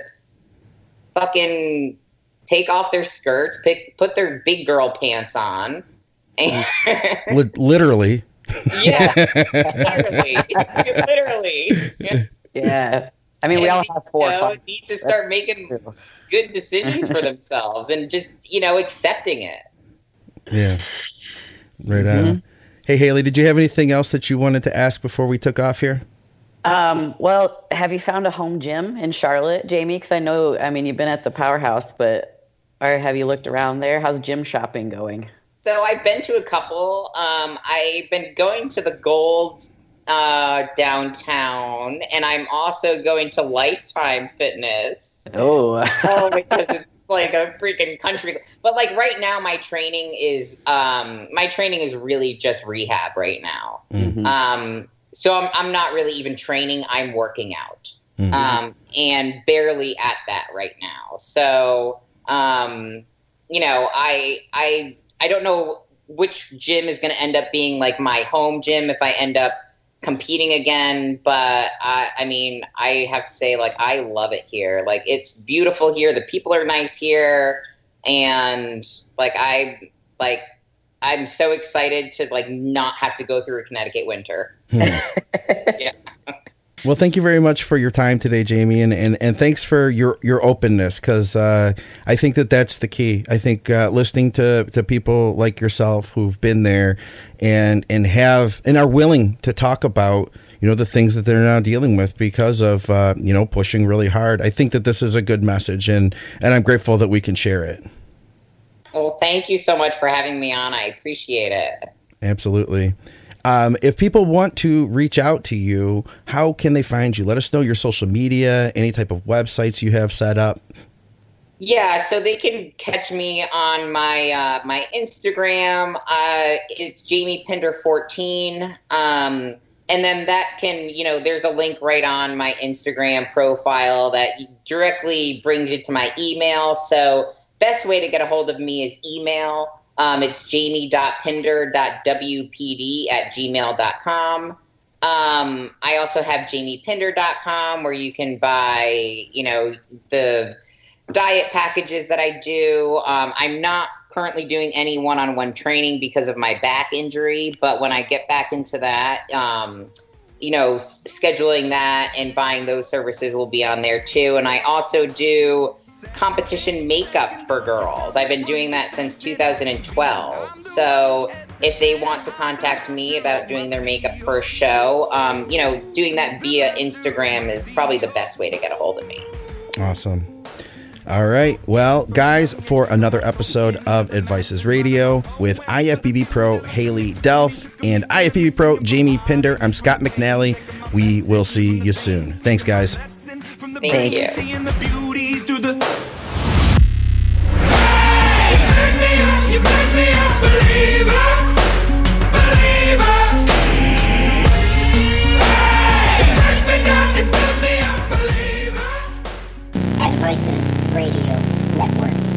fucking take off their skirts, pick, put their big girl pants on. And L- literally. Yeah. Literally. Literally. Yeah. I mean, we all have four. You know, need to start making good decisions for themselves and just, you know, accepting it. Yeah. Right on. Mm-hmm. Hey, Haley, did you have anything else that you wanted to ask before we took off here? Um, well, have you found a home gym in Charlotte, Jamie? Because I know, I mean, you've been at the Powerhouse, but or have you looked around there? How's gym shopping going? So I've been to a couple. Um, I've been going to the Gold uh, downtown, and I'm also going to Lifetime Fitness. Oh, oh, because it's like a freaking country. But like right now, my training is um, my training is really just rehab right now. Mm-hmm. Um, so I'm I'm not really even training. I'm working out, mm-hmm. um, and barely at that right now. So um, you know, I I I don't know which gym is going to end up being like my home gym if I end up competing again, but I, I mean, I have to say, like, I love it here. Like, it's beautiful here. The people are nice here, and like, I like, I'm so excited to like not have to go through a Connecticut winter. Yeah. Well, thank you very much for your time today, Jamie, and, and, and thanks for your, your openness, because uh, I think that that's the key. I think uh, listening to, to people like yourself who've been there and and have and are willing to talk about, you know, the things that they're now dealing with because of uh, you know, pushing really hard. I think that this is a good message, and and I'm grateful that we can share it. Well, thank you so much for having me on. I appreciate it. Absolutely. Um, if people want to reach out to you, how can they find you? Let us know your social media, any type of websites you have set up. Yeah, so they can catch me on my uh, my Instagram. Uh, it's Jamie Pinder fourteen. Um, and then that can, you know, there's a link right on my Instagram profile that directly brings you to my email. So best way to get a hold of me is email. Um, it's jamie dot pinder dot w p d at gmail dot com. Um, I also have jamie pinder dot com where you can buy, you know, the diet packages that I do. Um, I'm not currently doing any one-on-one training because of my back injury, but when I get back into that, um, you know, s- scheduling that and buying those services will be on there too. And I also do competition makeup for girls. I've been doing that since two thousand twelve. So if they want to contact me about doing their makeup for a show, um, you know, doing that via Instagram is probably the best way to get a hold of me. Awesome. All right. Well, guys, for another episode of Advices Radio with I F B B Pro Haley Delph and I F B B Pro Jamie Pinder, I'm Scott McNally. We will see you soon. Thanks, guys. Thank, Thank you. Believer, believer. Network.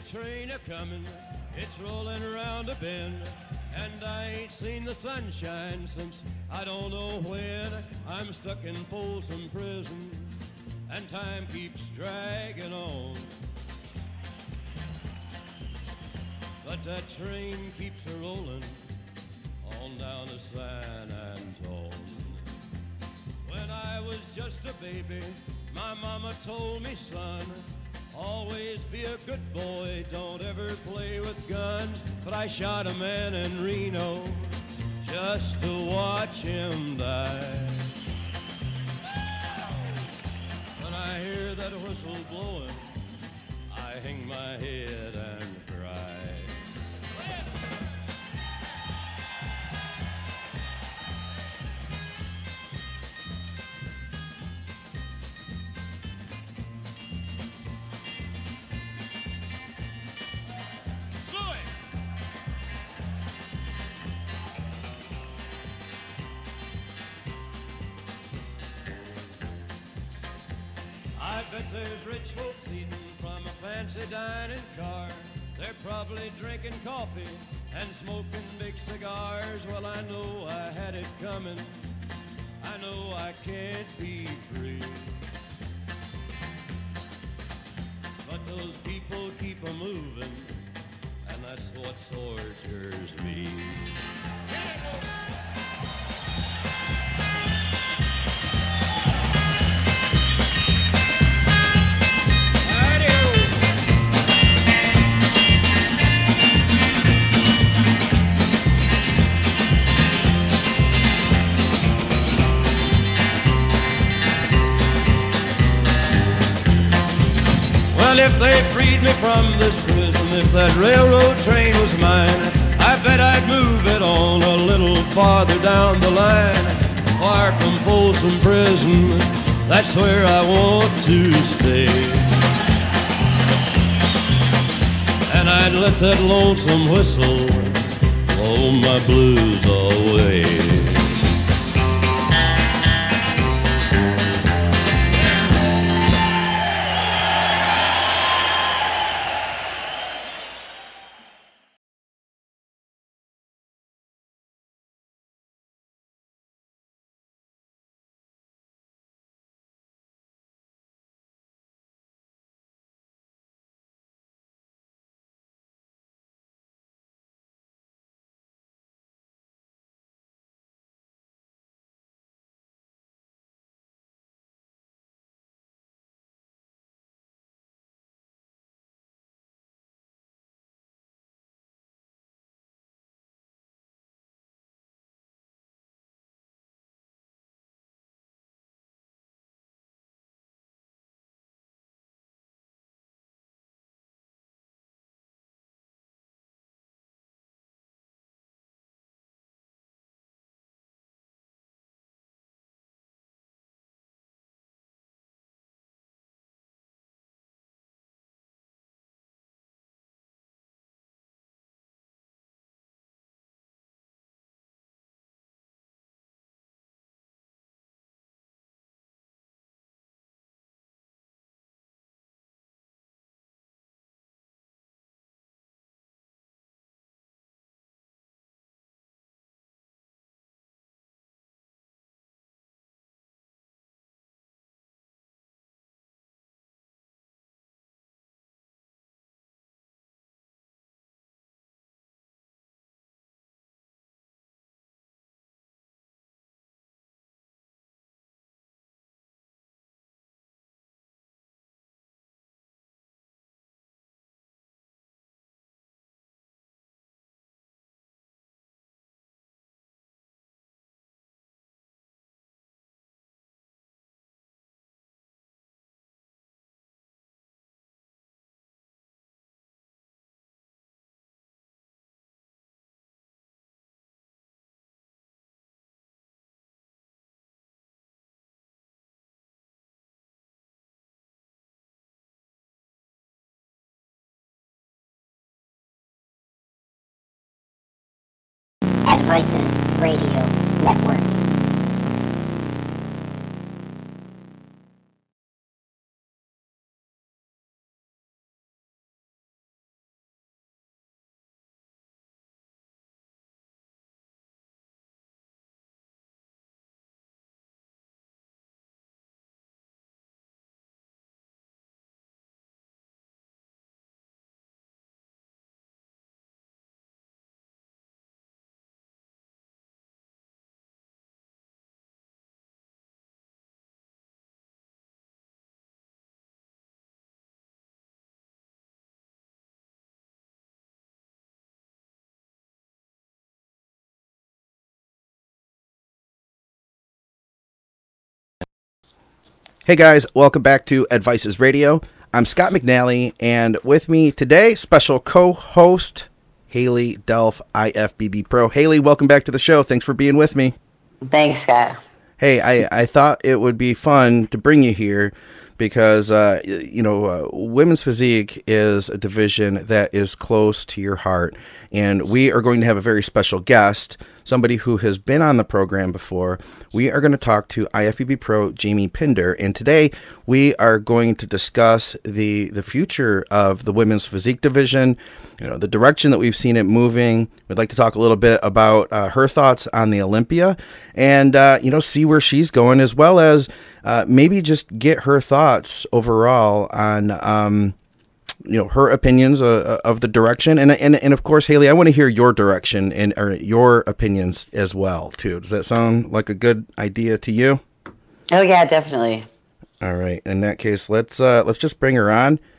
train a coming, it's rolling around a bend, and I ain't seen the sunshine since I don't know when. I'm stuck in Folsom Prison, and time keeps dragging on. But that train keeps a rolling on down to San Antone. When I was just a baby, my mama told me, son, always be a good boy, don't ever play with guns. But I shot a man in Reno just to watch him die. When I hear that whistle blowing, I hang my head and cry. I bet there's rich folks eating from a fancy dining car. They're probably drinking coffee and smoking big cigars. Well, I know I had it coming. I know I can't be free. But those people keep a moving, and that's what tortures me. Well, if they freed me from this prison, if that railroad train was mine, I bet I'd move it on a little farther down the line. Far from Folsom Prison, that's where I want to stay. And I'd let that lonesome whistle blow my blues away. Advices Radio Network. Hey guys, welcome back to Advices Radio. I'm Scott McNally, and with me today, special co-host Haley Delph, I F B B Pro. Haley, welcome back to the show. Thanks for being with me. Thanks, Scott. Hey, I, I thought it would be fun to bring you here because, uh, you know, uh, women's physique is a division that is close to your heart. And we are going to have a very special guest, somebody who has been on the program before. We are going to talk to I F B B Pro Jamie Pinder. And today we are going to discuss the, the future of the women's physique division, you know, the direction that we've seen it moving. We'd like to talk a little bit about uh, her thoughts on the Olympia and, uh, you know, see where she's going, as well as uh, maybe just get her thoughts overall on, um, you know, her opinions uh, of the direction. And, and, and of course, Haley, I want to hear your direction and or your opinions as well, too. Does that sound like a good idea to you? Oh, yeah, definitely. All right. In that case, let's uh, let's just bring her on.